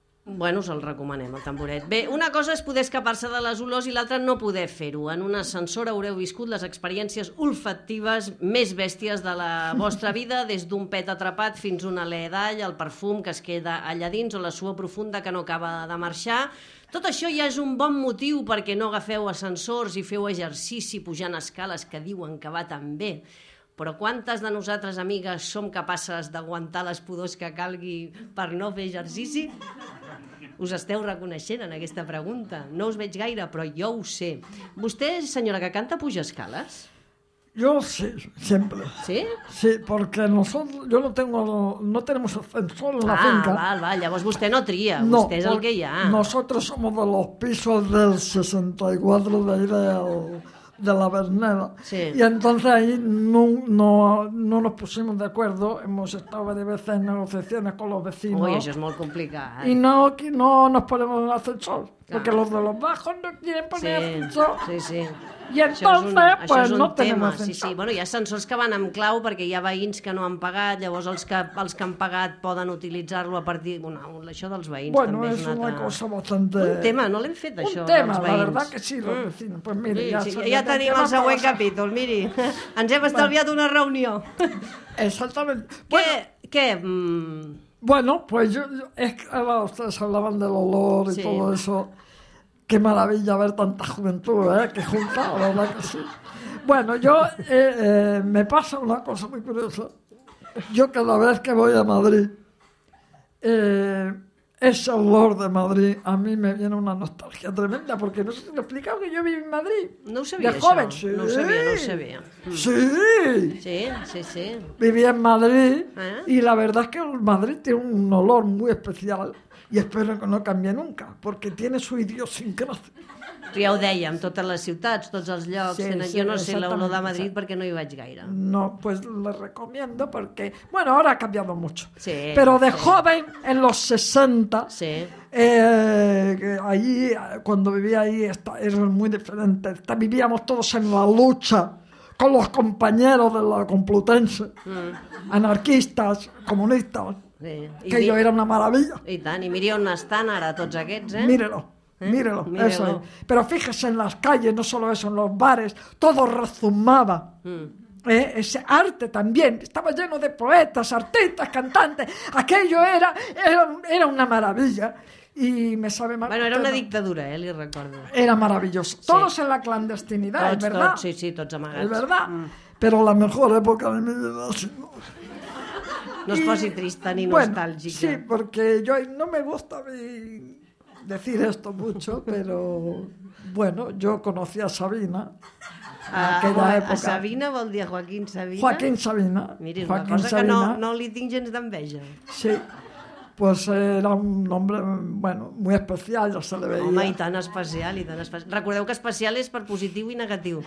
S3: Bueno, us el recomanem, el tamboret. Bé, una cosa és poder escapar-se de les olors i l'altra no poder fer-ho. En un ascensor haureu viscut les experiències olfactives més bèsties de la vostra vida, des d'un pet atrapat fins a un alè d'all, el perfum que es queda allà dins o la suor profunda que no acaba de marxar. Tot això ja és un bon motiu perquè no agafeu ascensors i feu exercici pujant escales que diuen que va tan bé. Però quantes de nosaltres, amigues, som capaces d'aguantar les pudors que calgui per no fer exercici? Us esteu reconeixent en aquesta pregunta. No us veig gaire, però jo ho sé. Vostè, senyora que canta, puja escales?
S7: Yo sí, siempre.
S3: Sí?
S7: Sí, porque nosotros, yo no tengo, no tenemos ascensor en la
S3: ah,
S7: finca.
S3: Ah, val, val. Llavors vostè no tria,
S7: No,
S3: vostè és el que hi ha.
S7: Nosotros somos de los pisos del sesenta y cuatro de ahí del, de la Verneda.
S3: Sí.
S7: Y entonces ahí no, no, no nos pusimos de acuerdo. Hemos estado varias veces en negociaciones con los vecinos.
S3: Ui, això és molt complicat.
S7: Y no, que no nos ponemos en ascensor. Porque los de los bajos no quieren poner
S3: Sí,
S7: ascensor.
S3: sí, sí.
S7: Y entonces,
S3: això
S7: pues
S3: és un
S7: no
S3: tema.
S7: tenemos
S3: Sí,
S7: ascensor.
S3: sí. Bueno, hi ha ascensors que van amb clau perquè hi ha veïns que no han pagat, llavors els que, els que han pagat poden utilitzar-lo a partir... Bueno, això dels veïns
S7: Bueno,
S3: també
S7: es
S3: és
S7: una
S3: altra...
S7: cosa bastante...
S3: Un tema, no l'hem fet,
S7: Un
S3: això,
S7: tema,
S3: dels
S7: la
S3: veïns.
S7: verdad que sí, los vecinos. Pues mire,
S3: Sí,
S7: ya,
S3: sí,
S7: se-
S3: ja tenim el següent capítol, miri. Ens hem estalviat una reunió.
S7: Exactamente.
S3: Què?
S7: Bueno,
S3: Què? Mm,
S7: bueno, pues yo, yo- es que ahora ustedes hablaban del olor y
S3: Sí.
S7: todo eso. Qué maravilla ver tanta juventud, ¿eh? Que junta, la verdad que sí. Bueno, yo eh, eh, me pasa una cosa muy curiosa. Yo cada vez que voy a Madrid, eh, ese olor de Madrid a mí me viene una nostalgia tremenda, porque no sé si lo he explicado que yo viví en Madrid.
S3: no ho sabia,
S7: de
S3: això.
S7: joven, sí.
S3: No ho sabia, no ho sabia. Mm.
S7: Sí.
S3: Sí, sí, sí.
S7: Viví en Madrid
S3: ¿Eh?
S7: y la verdad es que Madrid tiene un olor muy especial y espero que no cambie nunca, porque tiene su idiosincrasia.
S3: Ja ho dèiem, totes les ciutats, tots els llocs.
S7: Sí,
S3: tenen...
S7: sí,
S3: jo no sé l'olor de
S7: exactamente,
S3: Madrid
S7: sí.
S3: perquè no hi vaig gaire.
S7: No, pues le recomiendo porque, bueno, ahora ha cambiado mucho.
S3: Sí,
S7: Pero de
S3: sí.
S7: joven, en los sesenta,
S3: Sí.
S7: eh, que allí, eh, cuando vivía ahí, está, era muy diferente. Está- vivíamos todos en la lucha con los compañeros de la Complutense,
S3: Mm.
S7: anarquistas, comunistas,
S3: Sí. I,
S7: que yo
S3: mi-
S7: era una maravilla.
S3: I tant, i miri on estan ara tots aquests, eh?
S7: Mírelo,
S3: ¿Eh?
S7: mírelo,
S3: Mírelo.
S7: eso es. Pero fíjese en las calles, no solo eso, en los bares, todo rezumaba.
S3: Mm.
S7: Eh, ese arte también, estaba lleno de poetas, artistas, cantantes. Aquello era, era, era una maravilla. Y me sabe mal.
S3: Bueno, era una dictadura, eh, li recordo.
S7: Era maravilloso. Todos en la clandestinidad,
S3: Tots,
S7: es verdad.
S3: tots, sí, sí, tots amagats.
S7: Es verdad.
S3: Mm.
S7: Pero la mejor época de mi vida ha sido...
S3: No es
S7: Y-
S3: posi trista ni
S7: bueno,
S3: nostàlgica.
S7: Sí, porque yo no me gusta mi- decir esto mucho, pero bueno, yo conocí a Sabina en
S3: A,
S7: aquella
S3: a,
S7: época.
S3: a Sabina vol dir a Joaquín Sabina?
S7: Joaquín Sabina.
S3: Miri, és una
S7: Joaquín
S3: cosa
S7: Sabina,
S3: que no, no li tinc gens d'enveja.
S7: Sí, pues era un hombre, bueno, muy especial, ya se le veía.
S3: Home, i tan especial, i tan especial. Recordeu que especial és per positiu i negatiu.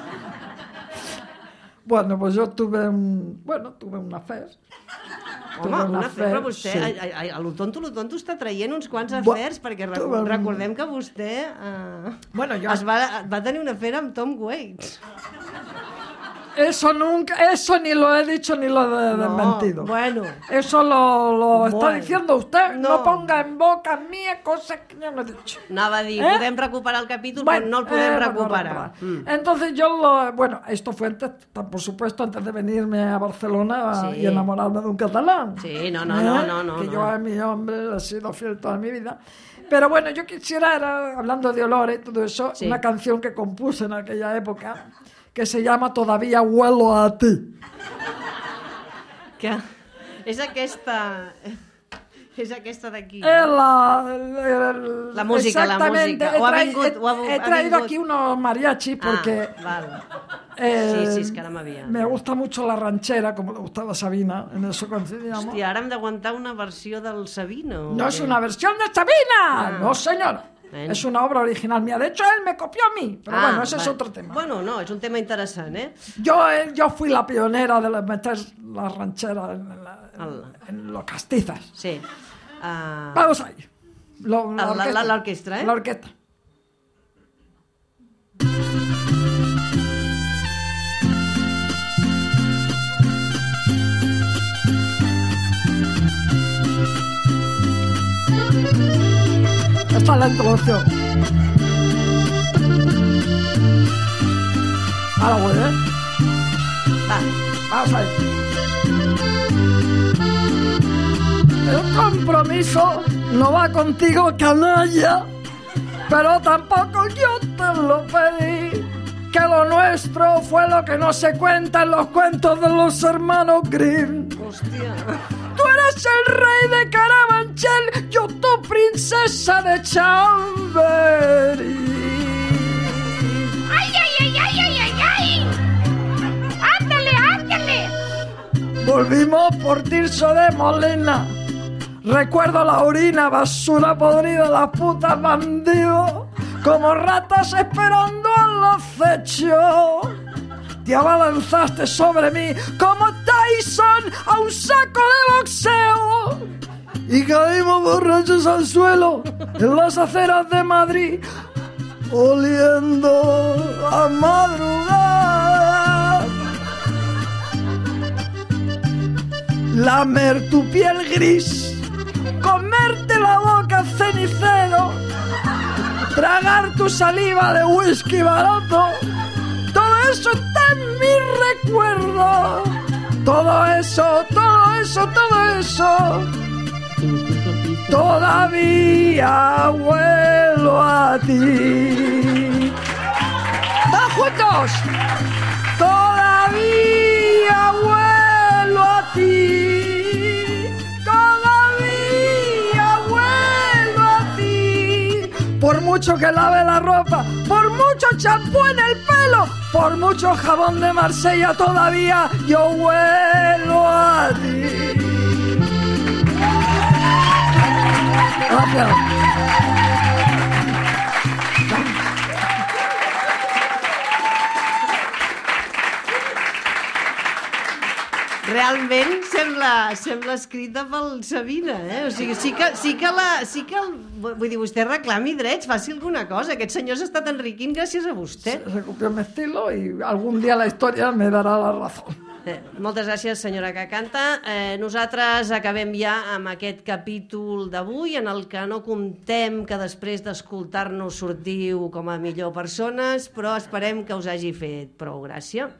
S7: Bueno, pues yo tuve un, bueno, tuve un afer.
S3: Home,
S7: Tuve un
S3: una fe, però
S7: afer,
S3: vostè,
S7: sí.
S3: a, a, a lo tonto, lo tonto està traient uns quants
S7: Bu-
S3: afers, perquè recu
S7: tuve un-
S3: recordem que vostè eh,
S7: Bueno, yo-
S3: es va, va tenir una afer amb Tom Waits.
S7: Eso nunca, eso ni lo he dicho ni lo he
S3: No,
S7: desmentido.
S3: bueno.
S7: Eso lo, lo está
S3: Bueno.
S7: diciendo usted. No.
S3: No.
S7: ponga en boca mía cosas que yo no he dicho.
S3: Anava a dir,
S7: ¿Eh?
S3: podem recuperar el capítol,
S7: Bueno,
S3: però no el podem
S7: eh,
S3: recuperar.
S7: bueno,
S3: Mm.
S7: Entonces yo lo, bueno, esto fue antes, por supuesto, antes de venirme a Barcelona
S3: Sí.
S7: y enamorarme de un catalán.
S3: Sí, no, no, no, no, no,
S7: Que
S3: no.
S7: yo a mi hombre le he sido fiel toda mi vida. Pero bueno, yo quisiera, era, hablando de olores y todo eso,
S3: Sí.
S7: una canción que compuse en aquella época que se llama Todavía huelo a ti.
S3: Que és aquesta... És aquesta d'aquí.
S7: Es la, el-
S3: La música, la
S7: exactamente.
S3: música.
S7: He,
S3: O ha
S7: trai-
S3: vingut- o ha-
S7: he- he
S3: ha
S7: traído
S3: vingut-
S7: aquí unos mariachis porque
S3: Ah, val.
S7: eh,
S3: Sí, sí, és que ara m'havia...
S7: me gusta mucho la ranchera, como le gustaba a Sabina, en eso coincidíamos.
S3: Hòstia, ara hem d'aguantar una versió del Sabino.
S7: No es una versión de Sabina,
S3: Ah.
S7: no señora.
S3: Bueno.
S7: Es una obra original mía. De hecho, él me copió a mí, pero
S3: Ah,
S7: bueno, ese es
S3: vale.
S7: otro tema.
S3: Bueno, no, és un tema interessant, eh?
S7: Yo, eh, yo fui la pionera de la- meter las rancheras en, la- en-
S3: Al-
S7: en los castizas.
S3: Sí. Uh...
S7: Vamos ahí. Lo-
S3: La- la- la- l'orquestra, eh?
S7: La orquesta. Esta es la introducción. Ahora voy, ¿eh?
S3: Va.
S7: Vamos ahí. El compromiso no va contigo, canalla, pero tampoco yo te lo pedí. Que lo nuestro fue lo que no se cuenta en los cuentos de los hermanos Grimm.
S3: Hòstia.
S7: Tú eres el rey de Carabanchel, yo tu princesa de Chamberí.
S4: ¡Ay, ay, ay, ay, ay, ay, ay! ¡Ándale, ándale!
S7: Volvimos por Tirso de Molina. Recuerdo la orina, basura podrida, las putas bandidos, como ratas esperando al acecho. Te abalanzaste sobre mí como Tyson a un saco de boxeo. Y caímos borrachos al suelo en las aceras de Madrid, oliendo a madrugada. Lamer tu piel gris, comerte la boca cenicero, tragar tu saliva de whisky barato. Todo eso está en mi recuerdo. Todo eso, todo eso, todo eso. Todavía vuelo a ti. ¡Todos juntos! Todavía vuelo a ti. Todavía vuelo a ti. Por mucho que lave la ropa, por mucho champú en el pelo, por mucho jabón de Marsella, todavía yo vuelo a ti. Gracias.
S3: Realment sembla, sembla escrita pel Sabina, eh? O sigui, sí que, sí que, la, sí que el, vull dir, vostè reclami drets, faci alguna cosa. Aquest senyor s'ha estat enriquint gràcies a vostè.
S7: Se, se copió mi estilo y algún día la historia me dará la razón.
S3: Eh, moltes gràcies, senyora que canta. Eh, nosaltres acabem ja amb aquest capítol d'avui, en el que no comptem que després d'escoltar-nos sortiu com a millor persones, però esperem que us hagi fet prou gràcia.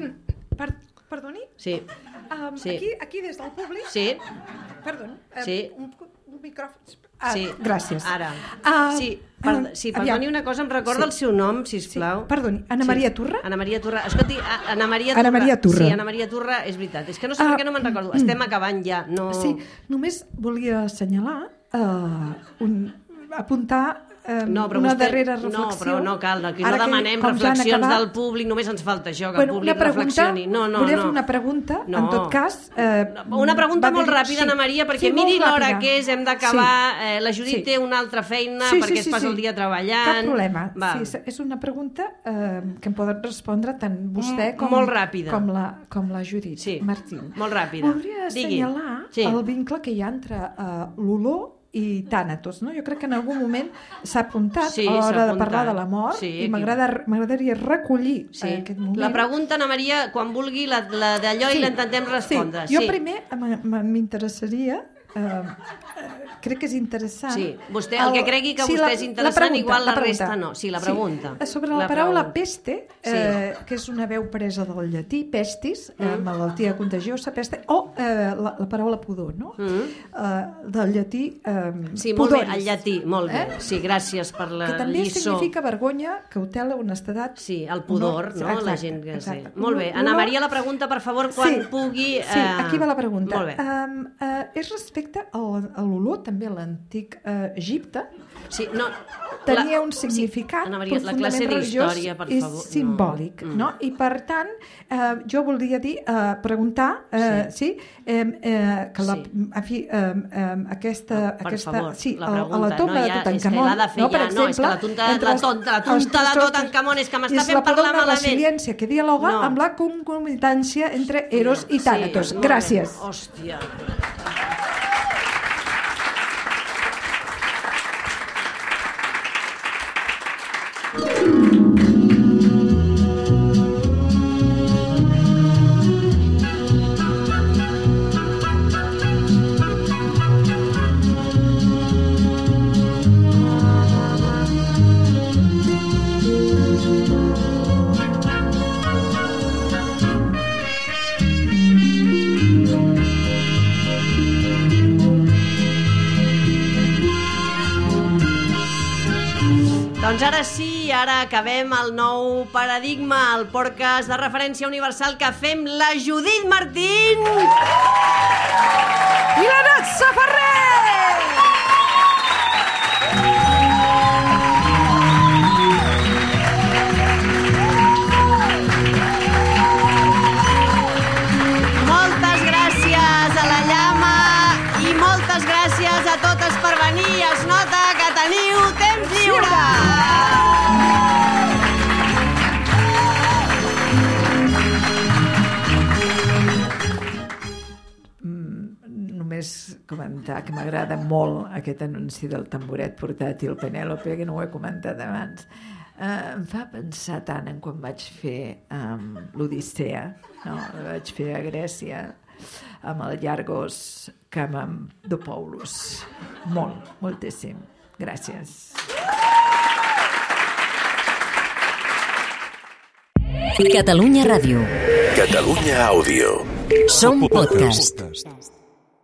S5: Per, perdoni?
S3: Sí.
S5: Um,
S3: Sí.
S5: aquí, aquí des del públic...
S3: Sí.
S5: Perdó. Um,
S3: Sí.
S5: Un, un micròfon... Ah,
S3: Sí.
S5: Gràcies.
S3: Ara.
S5: Ah,
S3: Sí, per,
S5: ah,
S3: sí,
S5: aviam.
S3: perdoni una cosa, em recorda
S5: Sí.
S3: el seu nom, sisplau.
S5: Sí, perdoni, Anna Maria Turra?
S3: Anna Maria Turra. Escolti, a- Anna Maria Turra.
S5: Anna Maria Turra.
S3: Sí, Anna Maria Turra, és veritat. És que no sé
S5: Ah,
S3: per què no me'n recordo. Estem acabant ja. No...
S5: Sí, només volia assenyalar, uh, un, apuntar uh,
S3: No, però
S5: una
S3: vostè...
S5: darrera reflexió.
S3: No, però no cal. Aquí no
S5: Ara que,
S3: demanem
S5: com ja han
S3: reflexions
S5: acabat,
S3: del públic, només ens falta això, que
S5: bueno,
S3: el públic
S5: una pregunta,
S3: reflexioni. No, no,
S5: volia
S3: no.
S5: fer una pregunta,
S3: No.
S5: en tot cas... Eh,
S3: Una pregunta
S5: va
S3: molt
S5: dir-
S3: ràpida,
S5: sí.
S3: Anna Maria, perquè
S5: Sí,
S3: miri
S5: molt
S3: l'hora
S5: ràpida.
S3: que és, hem d'acabar.
S5: Sí.
S3: Eh, la Judit
S5: Sí.
S3: té una altra feina
S5: Sí,
S3: perquè
S5: sí,
S3: es
S5: sí,
S3: passa
S5: sí.
S3: el dia treballant.
S5: Cap problema.
S3: Va.
S5: Sí, és una pregunta eh, que em poden respondre tant vostè
S3: Mm,
S5: com,
S3: molt ràpida.
S5: com, la, com la Judit
S3: Sí,
S5: Martín.
S3: molt ràpida.
S5: Voldria
S3: Digui.
S5: assenyalar
S3: Sí.
S5: el vincle que hi ha entre uh, l'olor i tànatos, no? Jo crec que en algun moment s'ha apuntat
S3: Sí,
S5: a l'hora
S3: s'ha
S5: de
S3: apuntat.
S5: parlar de la mort
S3: Sí,
S5: i
S3: aquí.
S5: m'agrada- m'agradaria recollir
S3: Sí.
S5: eh, aquest moment.
S3: La pregunta, Anna Maria, quan vulgui, la, la d'allò i la intentem respondre.
S5: Sí. Jo primer m- m- m'interessaria, eh, eh, crec que és interessant...
S3: Sí, vostè, el que cregui que vostè
S5: la-
S3: és interessant,
S5: pregunta,
S3: igual la
S5: pregunta.
S3: resta no. Sí, la pregunta.
S5: Sí. Sobre la,
S3: La
S5: paraula
S3: pregunta.
S5: peste, eh, que és una veu presa del llatí, pestis, eh,
S3: Mm.
S5: malaltia contagiosa, peste, o eh, la, la paraula pudor, no?
S3: Mm.
S5: Eh, del llatí eh,
S3: Sí, molt bé,
S5: pudoris,
S3: el llatí, molt bé.
S5: Eh?
S3: Sí, gràcies per la
S5: que també
S3: lliçó.
S5: significa vergonya, cautela, honestedat.
S3: Sí, el pudor, no?
S5: Exacte,
S3: La gent que... Sí.
S5: exacte.
S3: Molt bé. Anna Maria, la pregunta, per favor, quan
S5: Sí,
S3: pugui...
S5: Sí,
S3: eh,
S5: aquí va la pregunta.
S3: Molt bé.
S5: Um, uh, és respecte al- a l'olor, també a l'antic uh, Egipte,
S3: Sí, no,
S5: tenia
S3: la-
S5: un significat
S3: sí, Anna Maria, la
S5: profundament
S3: classe
S5: religiós
S3: d'història, per
S5: i
S3: favor.
S5: simbòlic,
S3: No.
S5: no? I per tant, eh, jo voldria dir, eh, preguntar, eh, sí, eh, eh, que la,
S3: Sí.
S5: en fi, eh, eh, aquesta,
S3: Per
S5: aquesta,
S3: favor,
S5: sí,
S3: la
S5: a-
S3: pregunta,
S5: a la tomba
S3: no, ja,
S5: de
S3: és que
S5: Tutankamon,
S3: l'ha de fer
S5: no, per
S3: ja,
S5: exemple,
S3: no, és que la tonta-
S5: entre
S3: la
S5: els-
S3: tonta- la
S5: els
S3: tonta de
S5: tres
S3: Tutankamon és que m'està
S5: i és
S3: fent
S5: la
S3: parlar
S5: paraula
S3: malament.
S5: resiliència que dialoga
S3: No.
S5: amb la concomitància entre Eros i Tànatos.
S3: Sí, molt bé.
S5: Gràcies.
S3: Hòstia. Doncs ara sí, ara acabem el nou paradigma, el podcast de referència universal que fem la Judit Martín
S4: i la Natza Ferrer!
S3: Moltes gràcies a la Llama i moltes gràcies a totes per venir. Es nota que teniu temps lliure!
S8: Només comentar que m'agrada molt aquest anunci del tamboret portàtil Penèlope, que no ho he comentat abans. Uh, em fa pensar tant en quan vaig fer um, l'Odissea, no? La vaig fer a Grècia, amb el Iargos Kamamdopoulos. Molt, moltíssim. Gràcies.
S1: Catalunya Ràdio.
S2: Catalunya Àudio.
S1: Som podcast.